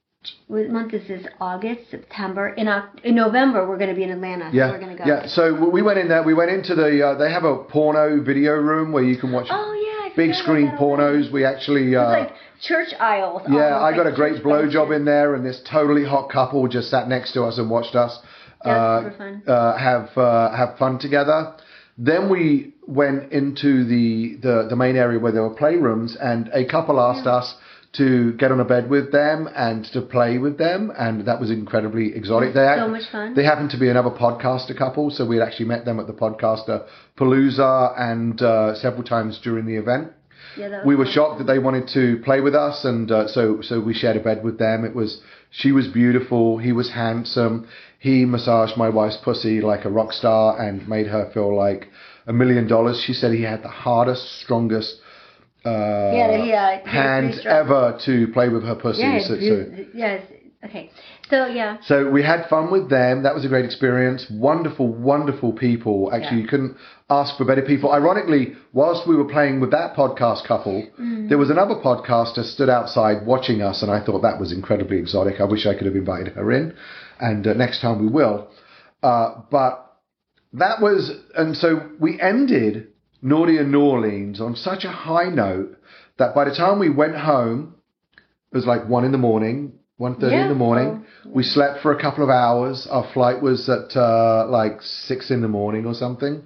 What month is this? August, September. In Oct- in November, we're going to be in Atlanta. Yeah, So we're going to go. yeah. So we went in there. We went into the. Uh, they have a porno video room where you can watch Oh yeah. I big forgot screen about that already. pornos. We actually. Uh, It's like church aisles. yeah, almost, I got like a great church blowjob benches. in there, and this totally hot couple just sat next to us and watched us Yeah, uh, super fun. uh, have uh, have fun together. Then we went into the, the, the main area where there were playrooms, and a couple asked Yeah. us to get on a bed with them and to play with them, and that was incredibly exotic. They So act- much fun. They happened to be another podcaster couple, so we had actually met them at the podcaster Palooza and uh, several times during the event. Yeah, that was We were fun. shocked that they wanted to play with us, and uh, so so we shared a bed with them. It was she was beautiful, he was handsome, he massaged my wife's pussy like a rock star and made her feel like a million dollars. She said he had the hardest, strongest uh, Yeah, yeah, yeah, hands pretty strong. ever to play with her pussy. Yeah, so, it's, so, yes. Okay. So yeah. so we had fun with them. That was a great experience. Wonderful, wonderful people. Actually, Yeah. you couldn't ask for better people. Ironically, whilst we were playing with that podcast couple, Mm. there was another podcaster stood outside watching us, and I thought that was incredibly exotic. I wish I could have invited her in, and uh, next time we will. Uh, but that was, and so we ended Naughty and New Orleans on such a high note that by the time we went home, it was like one in the morning. one thirty Yeah, in the morning. so- We slept for a couple of hours. Our flight was at uh, like six in the morning or something.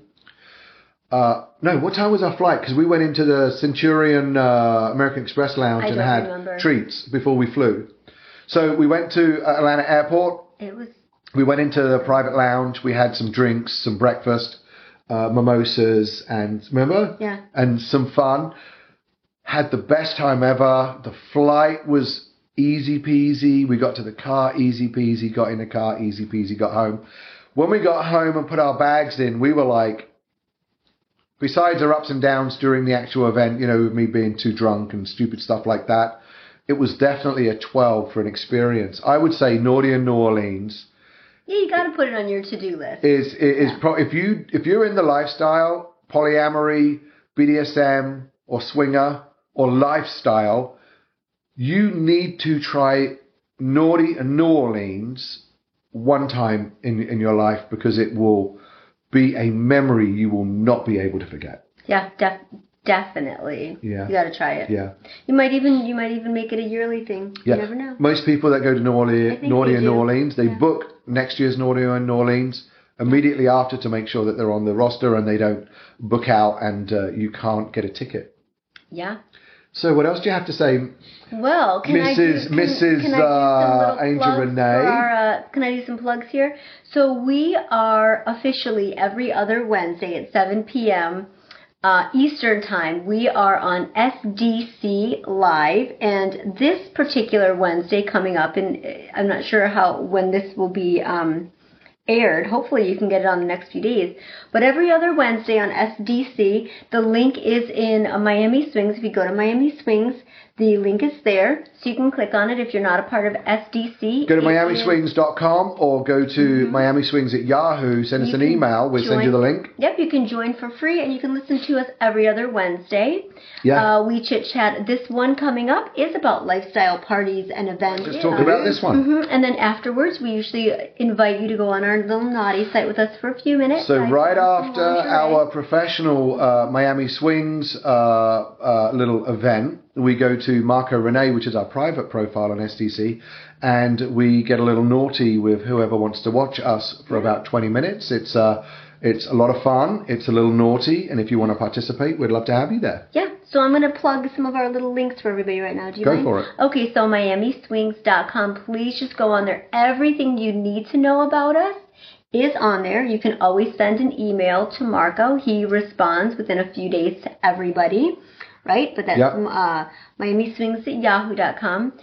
Uh, no, what time was our flight? Because we went into the Centurion uh, American Express lounge I and don't had remember. treats before we flew. So we went to uh, Atlanta Airport. It was. We went into the private lounge. We had some drinks, some breakfast, uh, mimosas, and remember? Yeah. And some fun. Had the best time ever. The flight was easy peasy. We got to the car, easy peasy. Got in the car, easy peasy. Got home. When we got home and put our bags in, we were like, besides our ups and downs during the actual event, you know, with me being too drunk and stupid stuff like that, it was definitely a twelve for an experience. I would say Naughty in New Orleans Yeah, you got to put it on your to-do list. is is Yeah. pro- if you if you're in the lifestyle, polyamory, B D S M, or swinger or lifestyle, you need to try Naughty and New Orleans one time in in your life, because it will be a memory you will not be able to forget. Yeah, def- definitely. Yeah. You got to try it. Yeah, You might even you might even make it a yearly thing. yeah. You never know. Most people that go to New I Orleans, think Naughty they and New do. Orleans, they Yeah. book next year's Naughty and New Orleans immediately after to make sure that they're on the roster and they don't book out and uh, you can't get a ticket. Yeah. So what else do you have to say? Well, can I do, Missus can, Missus can I do some uh, little Angel plugs Renee? for our, uh, can I do some plugs here? So we are officially every other Wednesday at seven p.m. Uh, Eastern Time. We are on S D C Live, and this particular Wednesday coming up, and I'm not sure how when this will be um, aired. Hopefully you can get it on the next few days. But every other Wednesday on S D C, the link is in uh, Miami Swings. If you go to Miami Swings, the link is there, so you can click on it if you're not a part of S D C. Go to miami swings dot com or go to mm-hmm. Miami Swings at Yahoo. Send us you an email. We'll join, send you the link. Yep, you can join for free, and you can listen to us every other Wednesday. Yeah. Uh, we chit-chat. This one coming up is about lifestyle parties and events. Just talk about this one. Mm-hmm. And then afterwards, we usually invite you to go on our little naughty site with us for a few minutes. So right after our professional uh, Miami Swings uh, uh, little event, we go to Marco Renee, which is our private profile on S D C, and we get a little naughty with whoever wants to watch us for about twenty minutes. It's uh, it's a lot of fun. It's a little naughty, and if you want to participate, we'd love to have you there. Yeah, so I'm going to plug some of our little links for everybody right now. Do you Go mind? for it. Okay, so miami swings dot com. Please just go on there. Everything you need to know about us is on there. You can always send an email to Marco. He responds within a few days to everybody. Right? But that's yep. uh, miami swings at yahoo dot com.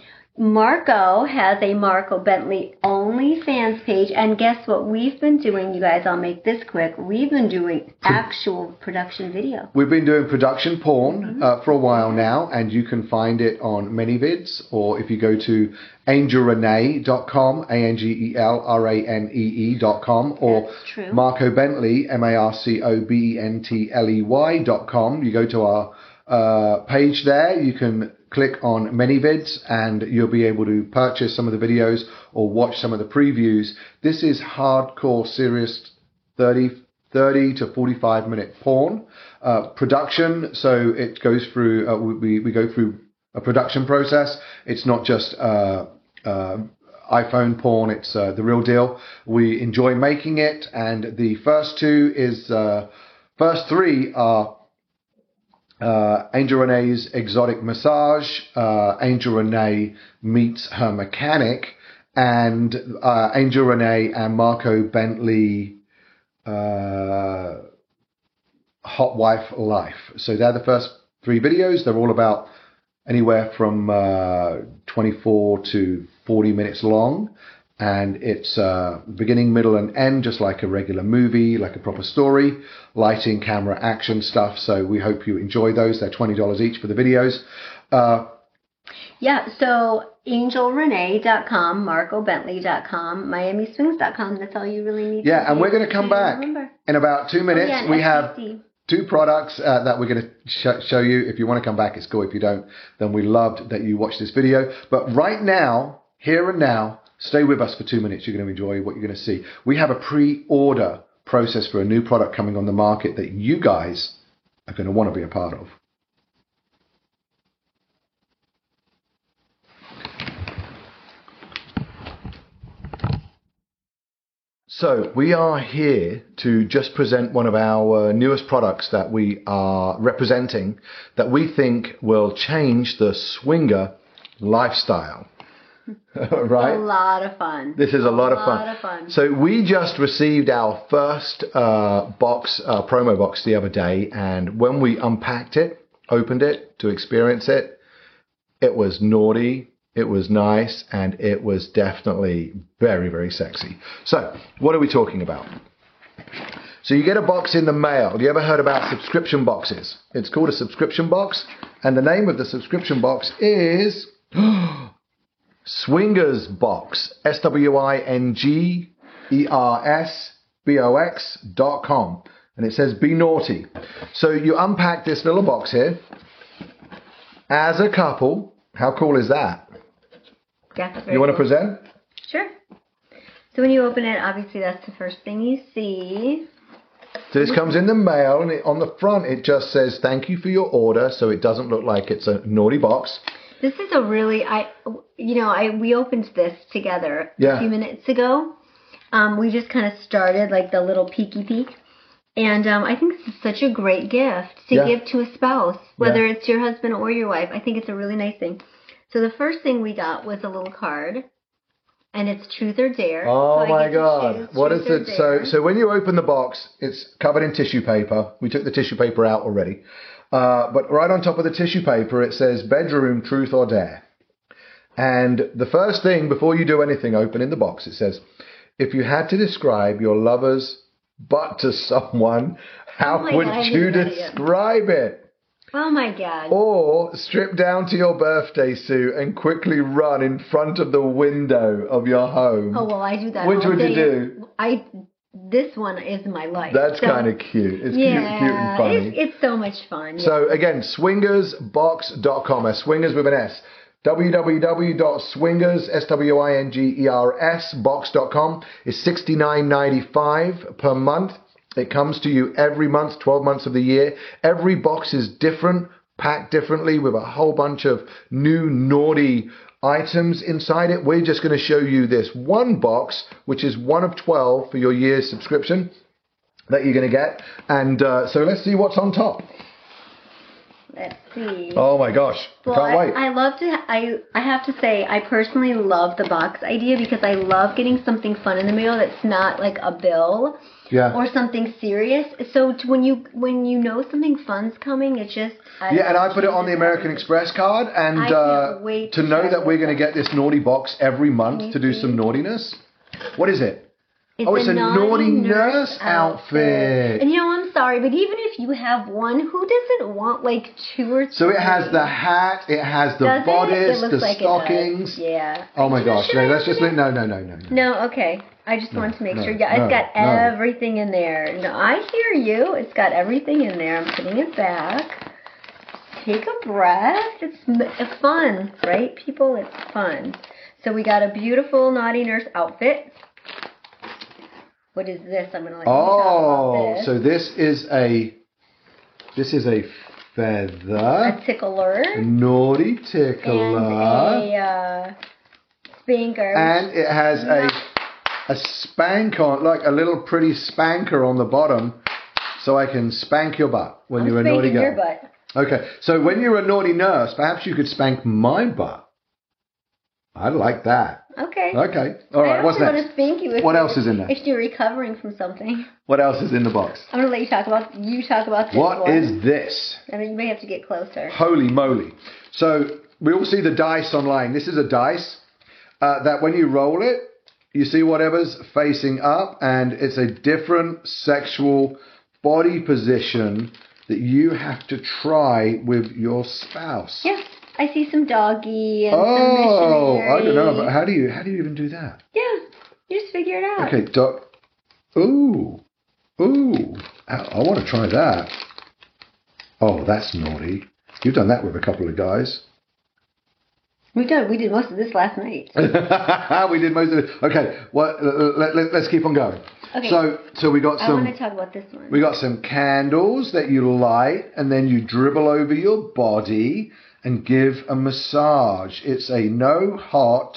Marco has a Marco Bentley OnlyFans page, and guess what we've been doing, you guys? I'll make this quick. We've been doing actual production video. We've been doing production porn mm-hmm. uh, for a while now, and you can find it on ManyVids, or if you go to angel renee dot com, A N G E L R A N E E dot com, or Marco Bentley, M A R C O B E N T L E Y dot com. You go to our Uh, page there, you can click on ManyVids and you'll be able to purchase some of the videos or watch some of the previews. This is hardcore, serious thirty, thirty to forty-five minute porn uh, production. So it goes through, uh, we, we go through a production process. It's not just uh, uh, iPhone porn, it's uh, the real deal. We enjoy making it, and the first two is, uh, first three are Uh, Angel Renee's Exotic Massage, uh, Angel Renee Meets Her Mechanic, and uh, Angel Renee and Marco Bentley uh, Hot Wife Life. So they're the first three videos. They're all about anywhere from uh, twenty-four to forty minutes long. And it's uh, beginning, middle, and end, just like a regular movie, like a proper story, lighting, camera, action stuff. So we hope you enjoy those. They're twenty dollars each for the videos. Uh, yeah, so angel renee dot com, marco bentley dot com, miami swings dot com. That's all you really need yeah, to and do we're going to come back remember. in about two minutes. Oh, yeah, we S D C. have two products uh, that we're going to sh- show you. If you want to come back, it's cool. If you don't, then we loved that you watched this video. But right now, here and now, stay with us for two minutes. You're going to enjoy what you're going to see. We have a pre-order process for a new product coming on the market that you guys are going to want to be a part of. So we are here to just present one of our newest products that we are representing that we think will change the swinger lifestyle. Right? A lot of fun. This is a, a lot, of, lot fun. of fun. So we just received our first uh, box, uh, promo box the other day, and when we unpacked it, opened it to experience it, it was naughty, it was nice, and it was definitely very, very sexy. So what are we talking about? So you get a box in the mail. You ever heard about subscription boxes? It's called a subscription box, and the name of the subscription box is Swingers Box, S W I N G E R S B O X dot com. And it says, be naughty. So you unpack this little box here. As a couple, how cool is that? Yeah, you want to cool. present? Sure. So when you open it, obviously that's the first thing you see. So this comes in the mail, and it, on the front it just says, thank you for your order, so it doesn't look like it's a naughty box. This is a really, I, you know, I we opened this together yeah. a few minutes ago. Um, we just kind of started like the little peeky peek. And um, I think this is such a great gift to yeah. give to a spouse, whether yeah. it's your husband or your wife. I think it's a really nice thing. So the first thing we got was a little card, and it's Truth or Dare. Oh so my God! What is it? So, so when you open the box, it's covered in tissue paper. We took the tissue paper out already, uh, but right on top of the tissue paper, it says "Bedroom Truth or Dare." And the first thing before you do anything, open in the box, it says, if you had to describe your lover's butt to someone, how Oh my would God, I you didn't know that. describe it? Oh my God. Or strip down to your birthday suit and quickly run in front of the window of your home. Oh well, I do that. Which all would you day. do? I this one is my life. That's So, kind of cute. It's yeah, cute, cute and funny. It's, it's so much fun. Yeah. So again, swingers box dot com. Uh, swingers with an S. w w w dot swingers, S W I N G E R S, box dot com. It's sixty-nine ninety-five per month. It comes to you every month, twelve months of the year. Every box is different, packed differently with a whole bunch of new naughty items inside it. We're just going to show you this one box, which is one of twelve for your year's subscription that you're going to get. And uh, so let's see what's on top. Let's see. Oh my gosh, Well, can't I, wait. I love to. I I have to say, I personally love the box idea because I love getting something fun in the mail that's not like a bill Yeah. or something serious. So to, when you when you know something fun's coming, it's just I Yeah, and I put it on the American Express card, and I can't uh, wait to to know try that we're this going to get this naughty box every month you to do see? some naughtiness. What is it? It's Oh, it's a naughty nurse outfit. And you know, I'm sorry, but even if you have one, who doesn't want like two or three? So it has the hat, it has the Does it? bodice, It looks the like it stockings. does. Yeah. Oh my Should- gosh! should No, I let's open just it? leave. No, no, no, no, no. No, okay. I just wanted to make no, sure. Yeah, no, it's got no. everything in there. No, I hear you. It's got everything in there. I'm putting it back. Take a breath. It's, it's fun, right, people? It's fun. So we got a beautiful naughty nurse outfit. What is this? I'm gonna let you Oh, talk about this. so this is a this is a feather. A tickler Naughty and tickler. a uh, spanker. And it has a a spank on, like a little pretty spanker on the bottom, so I can spank your butt when I'm you're a naughty spanking girl. your butt. Okay, so when you're a naughty nurse, perhaps you could spank my butt. I'd like that. Okay. Okay, all right. I What's also want next? to spank you if What you're- else is in there? If you're recovering from something. What else is in the box? I'm gonna let you talk about you talk about this What one. is this? And then you may have to get closer. Holy moly! So we all see the dice online. This is a dice uh, that when you roll it, you see whatever's facing up, and it's a different sexual body position that you have to try with your spouse. Yeah, I see some doggy and Oh, some missionary. I don't know, but how do you how do you even do that? Yeah, you just figure it out. Okay, doc. Ooh, ooh, I, I want to try that. Oh, that's naughty. You've done that with a couple of guys. We did. We did most of this last night. We did most of it. Okay, well, let, let, let's keep on going. Okay. So, so we got I some. want to talk about this one. We got some candles that you light, and then you dribble over your body and give a massage. It's a no hot,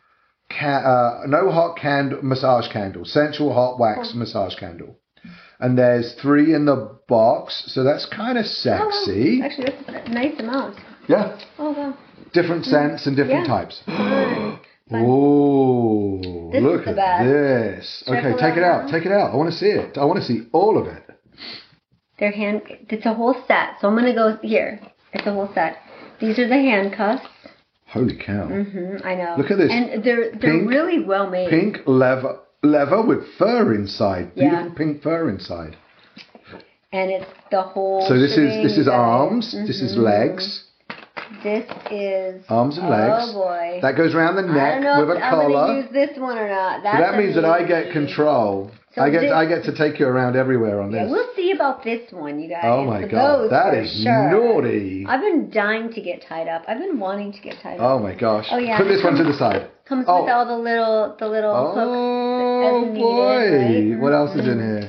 ca- uh, no hot candle massage candle, sensual hot wax Oh. massage candle. And there's three in the box, so that's kind of Oh, sexy. wow. Actually, that's a nice amount. Yeah, Oh wow. different scents and different Yeah. types. Fun. Fun. Oh, This look is the at best. this. Should I Okay, pull take it it out out. now? Take it out. I want to see it. I want to see all of it. They're hand. It's a whole set. So I'm gonna go here. It's a whole set. These are the handcuffs. Holy cow. hmm I know. Look at this. And they're they're Pink- really well made. Pink leather leather with fur inside. Yeah. Beautiful pink fur inside. And it's the whole. So this is shebang, this is guys. arms. This is Mhm. legs. This is Arms and legs. Oh boy. That goes around the I neck don't know with if a I'm collar. gonna use this one or not. So That's that means that I get amazing. control. So I get this- I get to take you around everywhere on Yeah, this. we'll see about this one, you guys. Oh my So god, those that for is sure. naughty. I've been dying to get tied up. I've been wanting to get tied up. Oh my gosh. Oh, yeah. Put this one to the side. Comes Oh. with all the little the little hooks Oh as needed, boy. right? What else is in Mhm. here?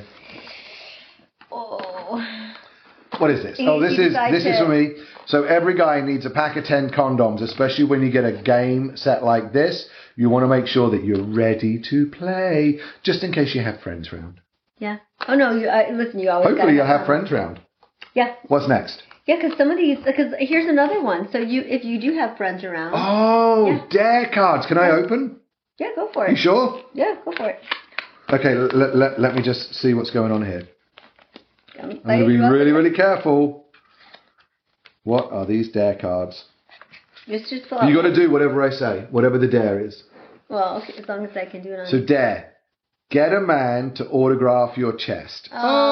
Oh. What is this? You- Oh, this you is decide this is to- for me. So every guy needs a pack of ten condoms, especially when you get a game set like this. You want to make sure that you're ready to play, just in case you have friends round. Yeah. Oh no, you uh, listen. You always. Hopefully gotta you'll have fun. friends round. Yeah. What's next? Yeah, because some of these. Because here's another one. So you, if you do have friends around. Oh, Yeah. dare cards. Can I open? Yeah, go for You it. sure? Yeah, go for it. Okay, let, let, let me just see what's going on here. I'm I'm going to be excited about really, this. really careful. What are these dare cards? Just, just pull out. You got to do whatever I say, whatever the dare is. Well, okay, as long as I can do it on. So dare. Get a man to autograph your chest.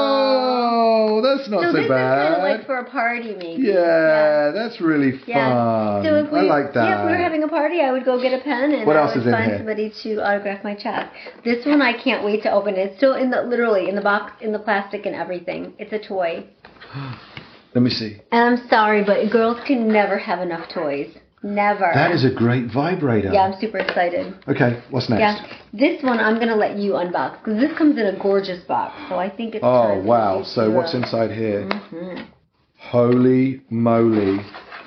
Oh, Oh, that's not so so this bad. is kind of like for a party, maybe. Yeah, that's really fun. Yeah. So if we, I like that. Yeah, if we were having a party, I would go get a pen and What I else would is in find here? somebody to autograph my chest. This one I can't wait to open. It's still in the literally in the box, in the plastic and everything. It's a toy. Let me see. And I'm sorry, but girls can never have enough toys. Never. That is a great vibrator. Yeah, I'm super excited. Okay, what's next? Yeah, this one I'm gonna let you unbox because this comes in a gorgeous box. So I think it's. Oh, time for wow. you So to, what's uh, inside here? mhm. Holy moly.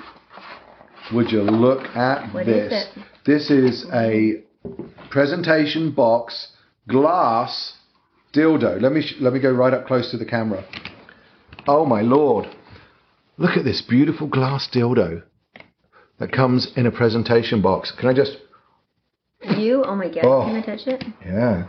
Would you look at What is this? it? This is a presentation box glass dildo. Let me sh- let me go right up close to the camera. Oh my lord. Look at this beautiful glass dildo that comes in a presentation box. Can I just You? Oh my god! Oh. Can I touch it? Yeah.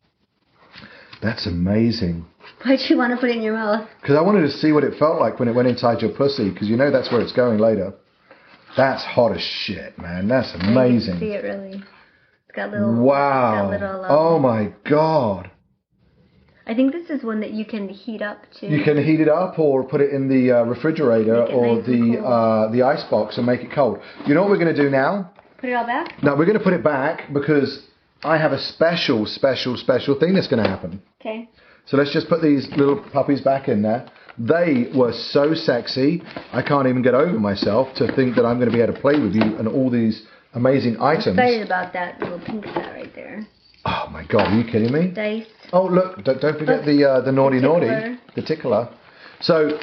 That's amazing. Why'd you want to put it in your mouth? Because I wanted to see what it felt like when it went inside your pussy, because you know that's where it's going later. That's hot as shit, man. That's You can see amazing. it really. It's got little. Wow. It's got little, um, Oh my god. I think this is one that you can heat up too. You can heat it up or put it in the uh, refrigerator Make it or nice and the cool. uh, the ice box and make it cold. You know what we're going to do now? Put it all back. No, we're going to put it back because I have a special, special, special thing that's going to happen. Okay. So let's just put these little puppies back in there. They were so sexy, I can't even get over myself to think that I'm going to be able to play with you and all these amazing I'm items. excited about that little pink set right there. Oh my god, are you kidding me? Dice. Oh look, don't, don't forget Look, the uh, the naughty the naughty, tickler. the tickler. So,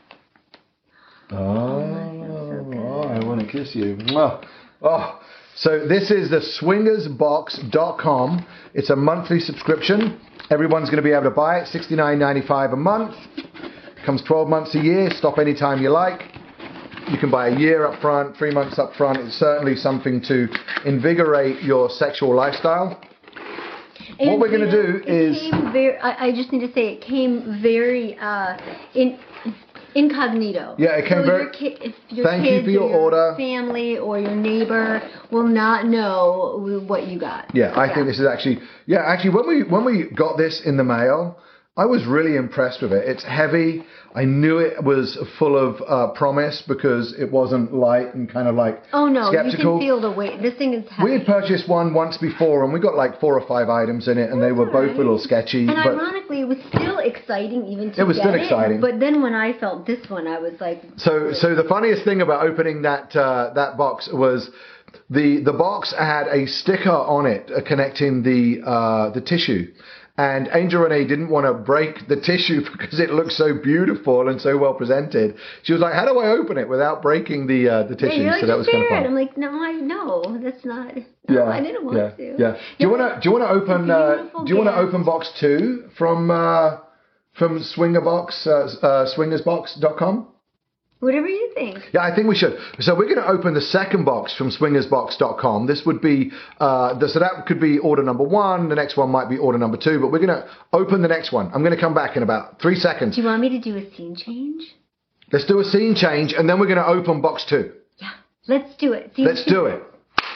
oh, so good. oh, I want to kiss you. Mwah. Oh, so this is the swingers box dot com. It's a monthly subscription. Everyone's going to be able to buy it. sixty-nine ninety-five a month. Comes twelve months a year. Stop anytime you like. You can buy a year up front, three months up front. It's certainly something to invigorate your sexual lifestyle. And, What we're gonna you know, do it is- Came very, I, I just need to say it came very uh, in incognito. Yeah, it came so very- Your ki- if your Thank you kids for your or your order. family or your neighbor will not know what you got. Yeah, I think this is actually yeah, actually when we when we got this in the mail, I was really impressed with it. It's heavy. I knew it was full of uh, promise because it wasn't light and kind of like Oh no, skeptical. you can feel the weight. This thing is heavy. We had purchased one once before and we got like four or five items in it and they were That's both all a little right. sketchy. And but ironically, it was still exciting even to It was get still exciting. But then when I felt this one, I was like, So, so the funniest thing about opening that uh, that box was the the box had a sticker on it uh, connecting the uh, the tissue, and Angel Renee didn't want to break the tissue because it looked so beautiful and so well presented. She was like, "How do I open it without breaking the uh, the yeah, tissue?" you're like, So that was "Just kind of bear it." fun. I'm like, no, I know that's not. No, I didn't want yeah, to. Yeah. Do you want to do you want to open uh, beautiful do you want to gift. open box two from uh, from Swingerbox uh, uh, swingers box dot com? Whatever you think. Yeah, I think we should. So we're going to open the second box from swingers box dot com. This would be, uh, the, so that could be order number one. The next one might be order number two, but we're going to open the next one. I'm going to come back in about three seconds. Do you want me to do a scene change? Let's do a scene change and then we're going to open box two. Yeah, let's do it. Scene Let's two. do it.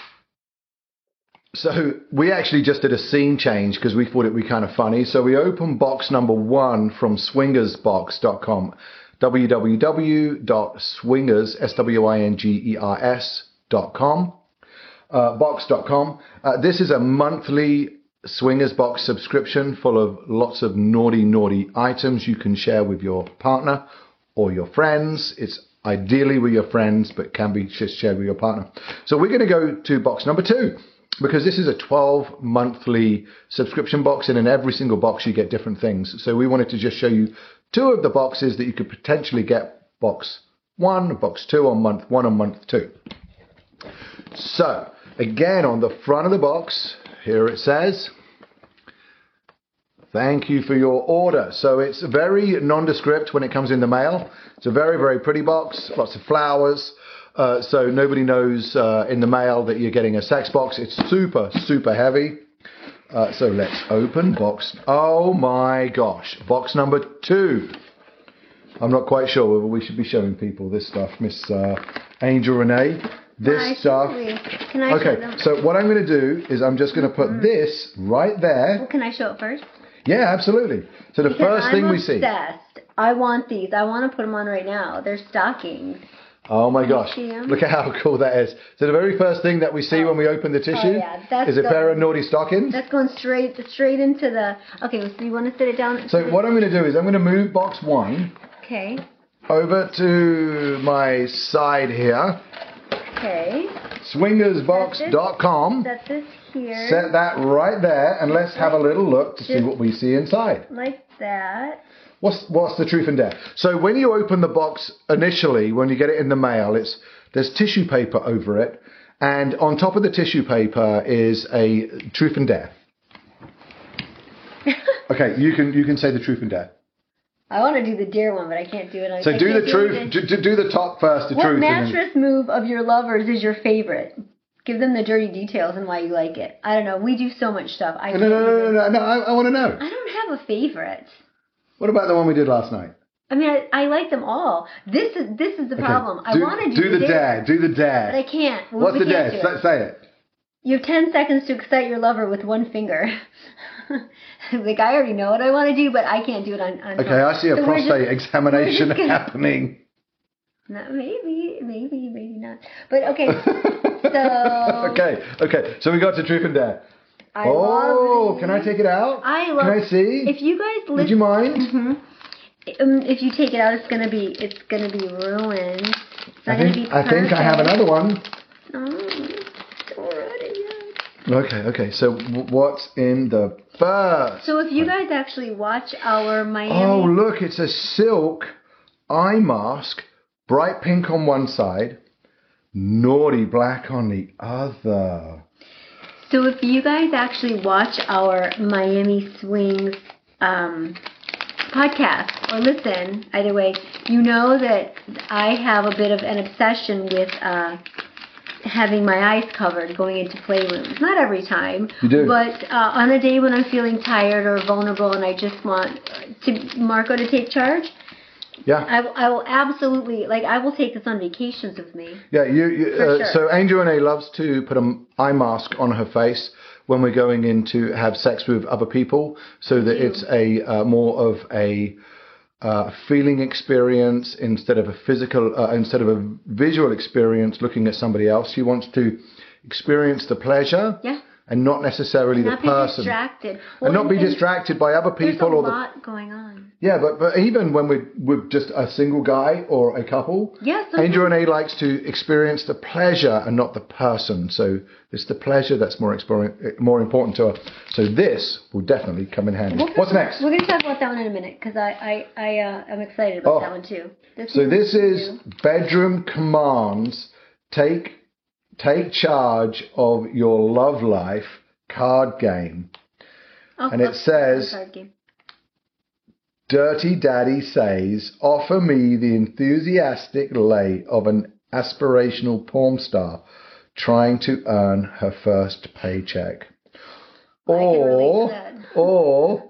So we actually just did a scene change because we thought it'd be kind of funny. So we opened box number one from swingers box dot com. w w w dot swingers S W I N G E R S dot com, uh, box dot com. Uh, this is a monthly Swingers Box subscription full of lots of naughty, naughty items you can share with your partner or your friends. It's ideally with your friends, but can be just shared with your partner. So we're going to go to box number two because this is a twelve monthly subscription box, and in every single box you get different things. So we wanted to just show you two of the boxes that you could potentially get, box one, box two on month one and month two. So, again, on the front of the box, here it says, thank you for your order. So it's very nondescript when it comes in the mail. It's a very, very pretty box, lots of flowers. Uh, so nobody knows uh, in the mail that you're getting a sex box. It's super, super heavy. Uh, so let's open box. Oh my gosh. Box number two. I'm not quite sure whether we should be showing people this stuff. Miss uh, Angel Renee, this Why stuff. should we? Can I show Okay, them? so what I'm going to do is I'm just going to put Mhm. this right there. Well, can I show it first? Yeah, absolutely. So the Because first thing I'm we see. obsessed. I want these. I want to put them on right now. They're stockings. Oh my Can you gosh! see 'em? Look at how cool that is. So the very first thing that we see Oh. when we open the tissue yeah, that's is a the- pair of naughty stockings. That's going straight straight into the. Okay, so you want to sit it down? So what I'm going to do is I'm going to move box one Okay. over to my side here. Okay. swingers box dot com. Set this here. Set that right there, and let's have a little look to see Just- what we see inside. Like that. What's what's the truth and dare? So when you open the box initially, when you get it in the mail, it's there's tissue paper over it, and on top of the tissue paper is a truth and dare. Okay, you can you can say the truth and dare. I want to do the dare one, but I can't do it. On, So I do can't the do it truth. in- Do, do do the top first. The What truth. and then- mattress move of your lovers is your favorite? Give them the dirty details and why you like it. I don't know. We do so much stuff. I No, no, no, can't no, no, even- no, no. I, I want to know. I don't have a favorite. What about the one we did last night? I mean, I, I like them all. This is this is the Okay, problem. I do, want to do, do the dare. Do the but dare. I can't. We- What's we the can't dare? do it. Say, say it. You have ten seconds to excite your lover with one finger. Like, I already know what I want to do, but I can't do it on. on Okay, I see a So we're prostate just- examination we're just gonna- happening. No, maybe, maybe, maybe not. But okay, so okay, okay. So we got to truth and dare. I oh, love can I take it out? I love. Can I see? If you guys listen, Would you mind? hmm Um, if you take it out, it's gonna be it's gonna be ruined. It's not I gonna think be I think I have perfect. another one. Oh, don't run it yet. Okay, okay. So w- what's in the first? So if you guys actually watch our Miami, Oh, look! It's a silk eye mask, bright pink on one side, naughty black on the other. so if you guys actually watch our Miami Swings um, podcast or listen, either way, you know that I have a bit of an obsession with uh, having my eyes covered going into playrooms. Not every time, You do. but uh, on a day when I'm feeling tired or vulnerable and I just want to Marco to take charge, Yeah. I, I will absolutely, like, I will take this on vacations with me. Yeah, you. you For uh, sure. So Angel Renee loves to put an eye mask on her face when we're going in to have sex with other people, so that do. it's a uh, more of a uh, feeling experience instead of a physical, uh, instead of a visual experience looking at somebody else. She wants to experience the pleasure Yeah. and not necessarily Not the be person, distracted. and not be and distracted by other There's a people or the. lot going on. Yeah, but, but even when we're with just a single guy or a couple, Yeah, sometimes- Angel Renee likes to experience the pleasure and not the person. So it's the pleasure that's more exper- more important to her. So this will definitely come in handy. We'll- What's next? We're going to talk about that one in a minute because I, I, I, uh, I'm excited about Oh. that one too. This So one this is too. bedroom commands. Take take charge of your love life card game. Oh, and it look, says- card game. Dirty Daddy says, offer me the enthusiastic lay of an aspirational porn star trying to earn her first paycheck. I can relate Or, to that. or,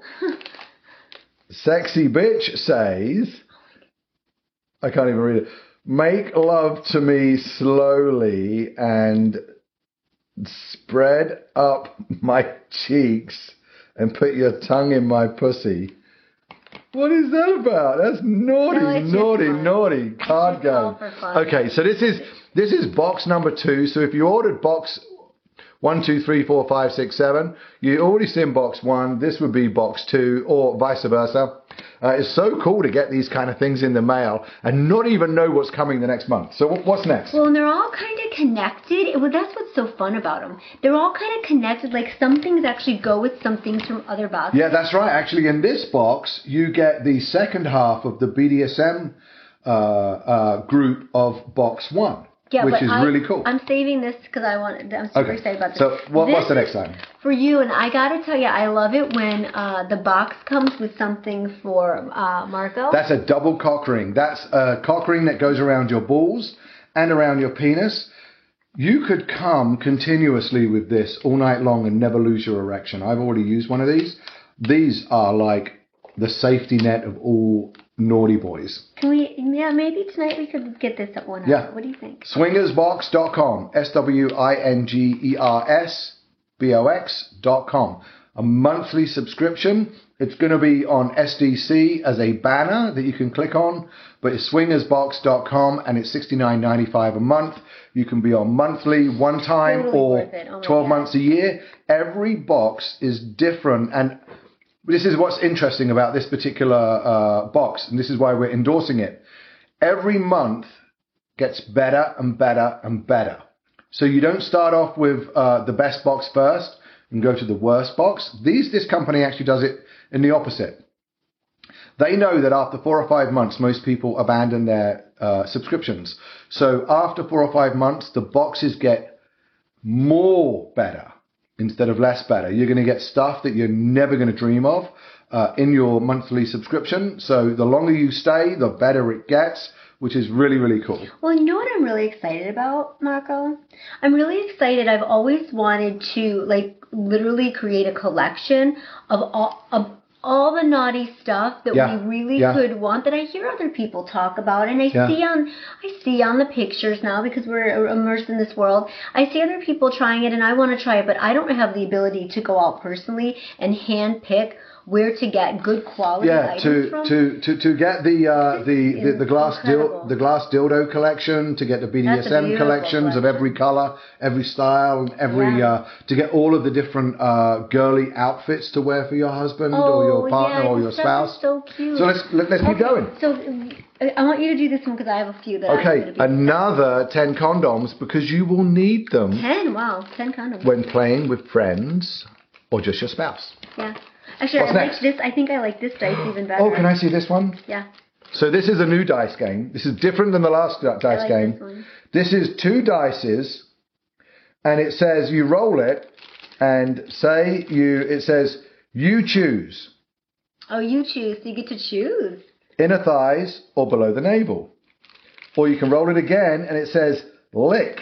sexy bitch says, I can't even read it, make love to me slowly and spread up my cheeks and put your tongue in my pussy. What is that about? That's naughty, No, it's just naughty, fun. naughty card just all game. for fun. Okay, so this is this is box number two. So if you ordered box one, two, three, four, five, six, seven, you already seen box one. This would be box two, or vice versa. Uh, it's so cool to get these kind of things in the mail and not even know what's coming the next month. So wh- what's next? Well, and they're all kind of connected. It, well, that's what's so fun about them. They're all kind of connected. Like some things actually go with some things from other boxes. Yeah, that's right. Actually, in this box, you get the second half of the B D S M uh, uh, group of box one, Yeah, which but is I, really cool. I'm saving this because I want. I'm super Okay, excited about this. so what, This what's the is next item? For you, and I gotta tell you, I love it when uh, the box comes with something for uh, Marco. That's a double cock ring. That's a cock ring that goes around your balls and around your penis. You could come continuously with this all night long and never lose your erection. I've already used one of these. These are like the safety net of all naughty boys. Can we, yeah, maybe tonight we could get this at one. Yeah. What do you think? swingers box dot com. S W I N G E R S B O X dot com. A monthly subscription. It's going to be on S D C as a banner that you can click on, but it's swingers box dot com and it's sixty-nine ninety-five a month. You can be on monthly, one time, Totally or worth it. Oh my twelve God. months a year. Every box is different, and this is what's interesting about this particular uh, box, and this is why we're endorsing it. Every month gets better and better and better. So you don't start off with uh, the best box first and go to the worst box. These, this company actually does it in the opposite. They know that after four or five months, most people abandon their uh, subscriptions. So after four or five months, the boxes get more better instead of less better. You're going to get stuff that you're never going to dream of uh, in your monthly subscription. So the longer you stay, the better it gets, which is really, really cool. Well, you know what I'm really excited about, Marco? I'm really excited. I've always wanted to, like, literally create a collection of all of all the naughty stuff that Yeah. we really Yeah. could want, that I hear other people talk about, and I Yeah. see on I see on the pictures now, because we're immersed in this world. I see other people trying it, and I want to try it, but I don't have the ability to go out personally and hand pick where to get good quality Yeah, items to, from. to, to, to get the uh, the, the, the glass Incredible. dil- the glass dildo collection, to get the B D S That's a M beautiful collections of collection. every color, every style, and every Yeah. uh, to get all of the different uh, girly outfits to wear for your husband or your partner yeah, or this your stuff spouse. is so cute. So let's let, let's keep Okay, going. So uh, I want you to do this one because I have a few that I'm Okay, going to be another ten condoms because you will need them ten. Wow, ten condoms. when playing with friends or just your spouse. Yeah. Actually, What's I like next? this. I think I like this dice even better. Oh, can I see this one? Yeah. So this is a new dice game. This is different than the last di- I dice like game. this one. This is two dices, and it says you roll it, and say you. It says you choose Oh, you choose. So you get to choose. inner thighs or below the navel, or you can roll it again, and it says lick.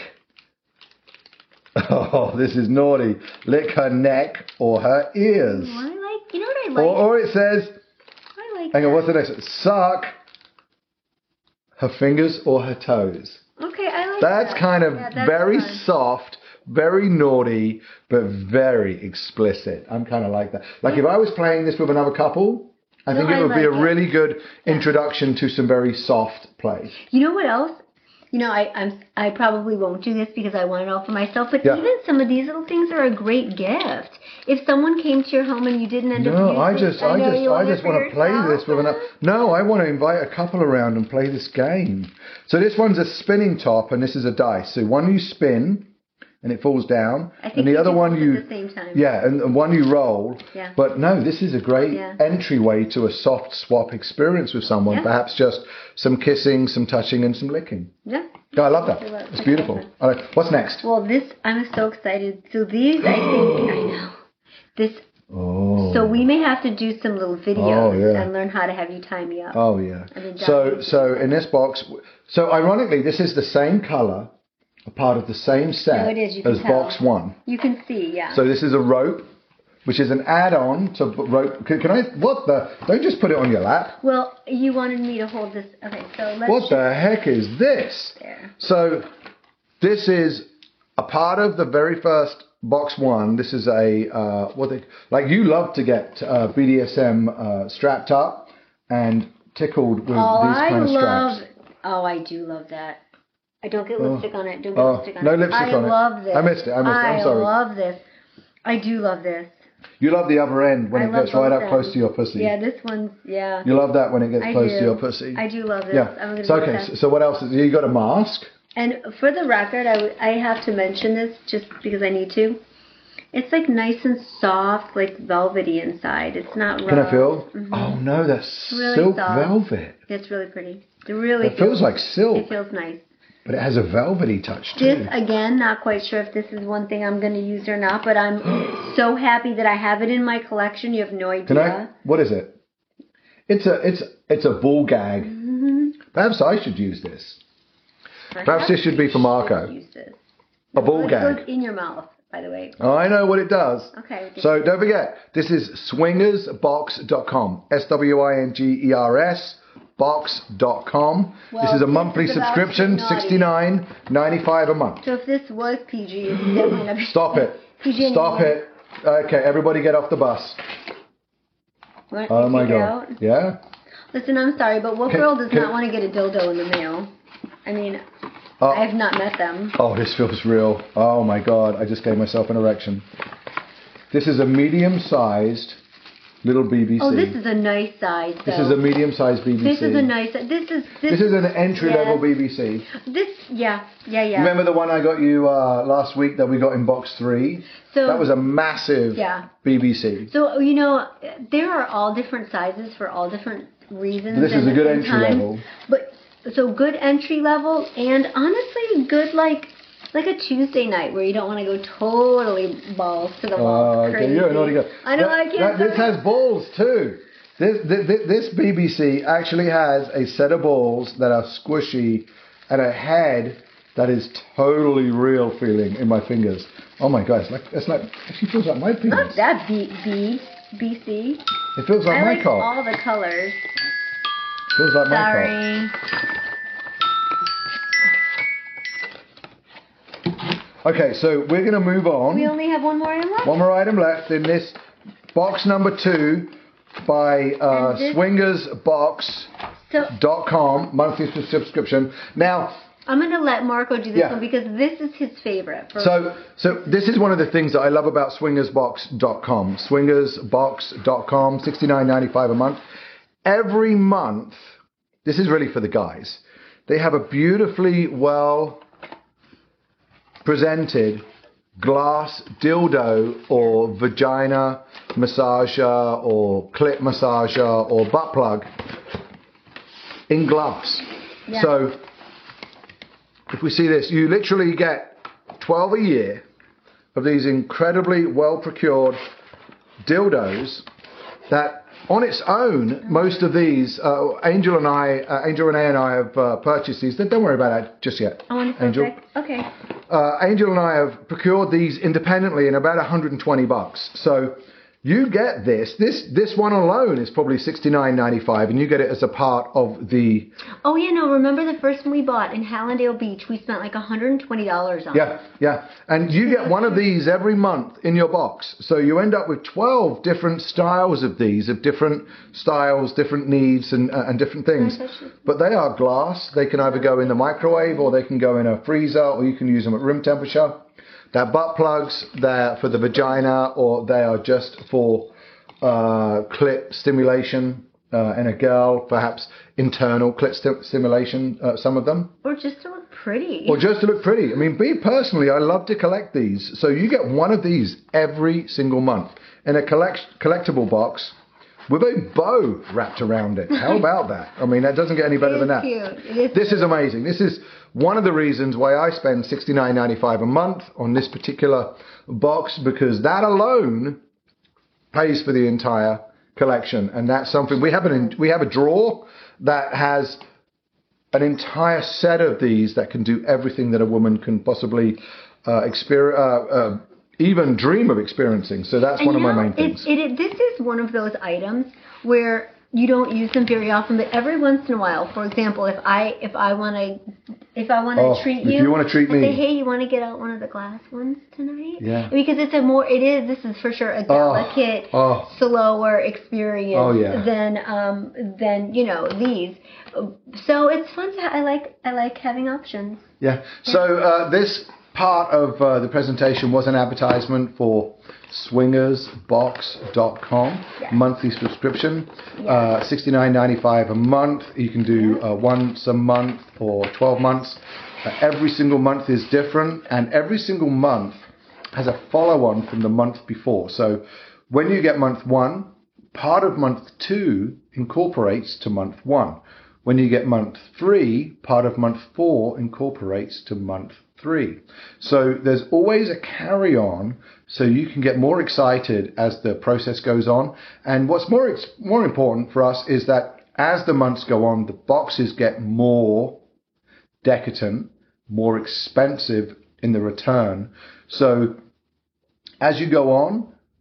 Oh, this is naughty. Lick her neck or her ears, Oh, I like. You know what I like? or, or it says. I like. Hang on, that. what's the next one? Suck her fingers or her toes. Okay, I like. That's that. kind of Yeah, that's very fun. soft, very naughty, but very explicit. I'm kind of like that. Like if I was playing this with another couple, I No, think it I would be a like it. really good introduction to some very soft play. You know what else? You know, I I'm I probably won't do this because I want it all for myself. But Yeah. even some of these little things are a great gift. If someone came to your home and you didn't end up No, using, I just, I know just, you I want it just for want to play yourself. this with another. No, I want to invite a couple around and play this game. So this one's a spinning top, and this is a dice. So one you spin, and it falls down, I think and the we other do one both you, at the same time. yeah, and, and one you roll. Yeah. But no, this is a great Yeah. entryway to a soft swap experience with someone. Yeah. Perhaps just some kissing, some touching, and some licking. Yeah. Yeah, I love that. I love- It's beautiful. All right, what's next? Well, this I'm so excited. So these, I think, I know this. Oh. So we may have to do some little videos Oh, yeah. and learn how to have you tie me up. Oh yeah. And then So dive so in this box, so ironically, this is the same color, a part of the same set No, it is, you can as tell. box one. You can see, yeah. So this is a rope, which is an add-on to b- rope. Can, can I? What the? Don't just put it on your lap. well, you wanted me to hold this. Okay, so let's. What the heck is this? There. So this is a part of the very first box one. This is a uh, what they like. You love to get uh, B D S M uh, strapped up and tickled with Oh, these I kind of love. straps. Oh, I do love that. I don't get Oh. lipstick on it. Don't get Oh, lipstick on no it. lipstick I on it. love this. I missed it. I missed it. I'm sorry. I love this. I do love this. You love the other end when I it love gets right both up close ends. to your pussy. Yeah, this one's yeah. You love that when it gets I close do. to your pussy. I do love this. Yeah. I'm gonna So be okay. obsessed. So, so what else? Is, you got a mask. And for the record, I, w- I have to mention this just because I need to. It's like nice and soft, like velvety inside. It's not rough. Can I feel? Mhm. Oh no, that's Really silk soft. velvet. It's really pretty. It really It feels like It silk, feels nice. but it has a velvety touch too. This, again, not quite sure if this is one thing I'm going to use or not, but I'm so happy that I have it in my collection. You have no idea. Can I? What is it? It's a it's it's a ball gag. Mm-hmm. Perhaps I should use this. Perhaps this should be for Marco. Use this. A ball It gag. goes in your mouth, by the way. Oh, I know what it does. Okay. we can- So don't forget, this is swingers box dot com. S W I N G E R S box dot com. Well, this is a this monthly is about subscription, naughty. sixty-nine ninety-five a month. So if this was P G, it's definitely not Stop it. P G Stop anymore. it. Okay, everybody get off the bus. Want Oh to my take it god. out? Yeah? Listen, I'm sorry, but what Can- girl does can- not want to get a dildo in the mail? I mean, Oh. I have not met them. Oh, this feels real. Oh my god, I just gave myself an erection. This is a medium-sized little B B C. Oh, this is a nice size. This though. is a medium-sized B B C. This is a nice. This is this, This is an entry-level yeah. B B C. This, yeah, yeah, yeah. Remember the one I got you uh, last week that we got in box three? So That was a massive Yeah. B B C. So you know, there are all different sizes for all different reasons. This is and- a good and entry times. level. But so good entry level, and honestly, good like like a Tuesday night where you don't want to go totally balls to the wall. Uh, okay, crazy. you're a naughty girl. I know That- I can't. that- this stop has balls too. This, this this B B C actually has a set of balls that are squishy and a head that is totally real feeling in my fingers. Oh my god, it's like it's like it actually feels like my Not penis. that B B B C. It feels like I my like cock. all the colors. Feels like my cock. Sorry. Okay, so we're going to move on. We only have one more item left. One more item left in this box number two by uh, And this- swingers box dot com So monthly subscription. Now, I'm going to let Marco do this Yeah. one because this is his favorite. For so so this is one of the things that I love about swingers box dot com. swingers box dot com, sixty-nine ninety-five a month. Every month, this is really for the guys. They have a beautifully well presented glass dildo or vagina massager or clit massager or butt plug in glass. Yeah. So if we see this, you literally get twelve a year of these incredibly well procured dildos that on its own, most of these, uh, Angel and I, uh, Angel Renee and I have uh, purchased these. Don't worry about that just yet. Oh, and Angel. perfect. Okay. Uh, Angel and I have procured these independently in about one hundred twenty bucks. So you get this. This this one alone is probably sixty-nine ninety-five, and you get it as a part of the Oh yeah, no. Remember the first one we bought in Hallandale Beach? We spent like one hundred twenty dollars on. yeah yeah, and you get one of these every month in your box. So you end up with twelve different styles of these, of different styles, different needs, and uh, and different things. Can I touch it? But they are glass. They can either go in the microwave or they can go in a freezer, or you can use them at room temperature. They're butt plugs. They're for the vagina, or they are just for uh, clit stimulation uh, in a girl, perhaps internal clit sti- stimulation. Uh, some of them. Or just to look pretty. Or just to look pretty. I mean, me personally, I love to collect these. So you get one of these every single month in a collect- collectible box with a bow wrapped around it. How about that? I mean, that doesn't get any better It than is that. cute. It is This is amazing. This is one of the reasons why I spend sixty-nine ninety-five a month on this particular box, because that alone pays for the entire collection. And that's something we have an we have a drawer that has an entire set of these that can do everything that a woman can possibly uh, experience, uh, uh, even dream of experiencing. So that's And one of you my know, main things. It, it, this is one of those items where you don't use them very often, but every once in a while. For example, if I if I want to if I want to Oh, treat if you, you wanna treat I me. say, hey, you want to get out one of the glass ones tonight? Yeah. Because it's a more it is this is for sure a delicate, oh. slower experience Oh, yeah. than um than you know these. So it's fun to I like I like having options. Yeah. So uh, this part of uh, the presentation was an advertisement for swingers box dot com Yes. monthly subscription, Yes. uh, sixty-nine ninety-five a month. You can do uh, once a month or twelve months. Uh, every single month is different, and every single month has a follow-on from the month before. So when you get month one, part of month two incorporates to month one. When you get month three, part of month four incorporates to month three. So there's always a carry-on, so you can get more excited as the process goes on. And what's more ex- more important for us is that as the months go on, the boxes get more decadent, more expensive in the return. So as you go on,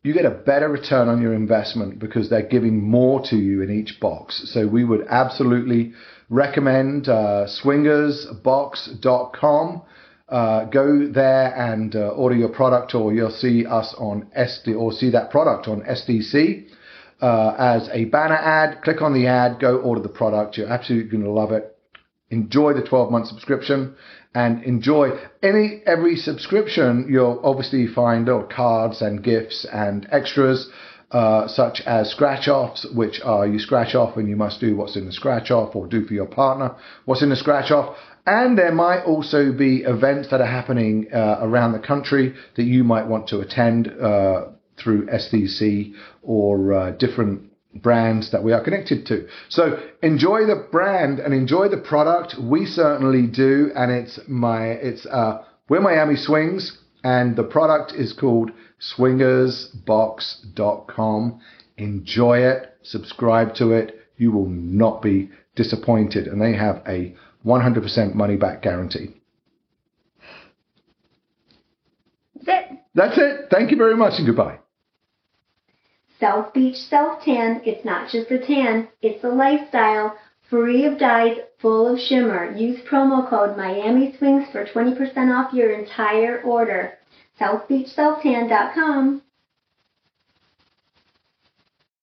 you get a better return on your investment because they're giving more to you in each box. So we would absolutely recommend uh, swingers box dot com. Uh, go there and uh, order your product, or you'll see us on S D or see that product on S D C uh, as a banner ad. Click on the ad, go order the product. You're absolutely going to love it. Enjoy the twelve month subscription and enjoy any every subscription. You'll obviously find little cards and gifts and extras uh, such as scratch offs, which are you scratch off and you must do what's in the scratch off, or do for your partner what's in the scratch off. And there might also be events that are happening uh, around the country that you might want to attend uh, through S D C or uh, different brands that we are connected to. So enjoy the brand and enjoy the product. We certainly do, and it's my it's uh we're Miami Swings, and the product is called swingers box dot com. Enjoy it, subscribe to it. You will not be disappointed, and they have a one hundred percent money back guarantee. That's it. That's it. Thank you very much, and goodbye. South Beach Self Tan, it's not just a tan, it's a lifestyle, free of dyes, full of shimmer. Use promo code Miami Swings for twenty percent off your entire order. south beach self tan dot com.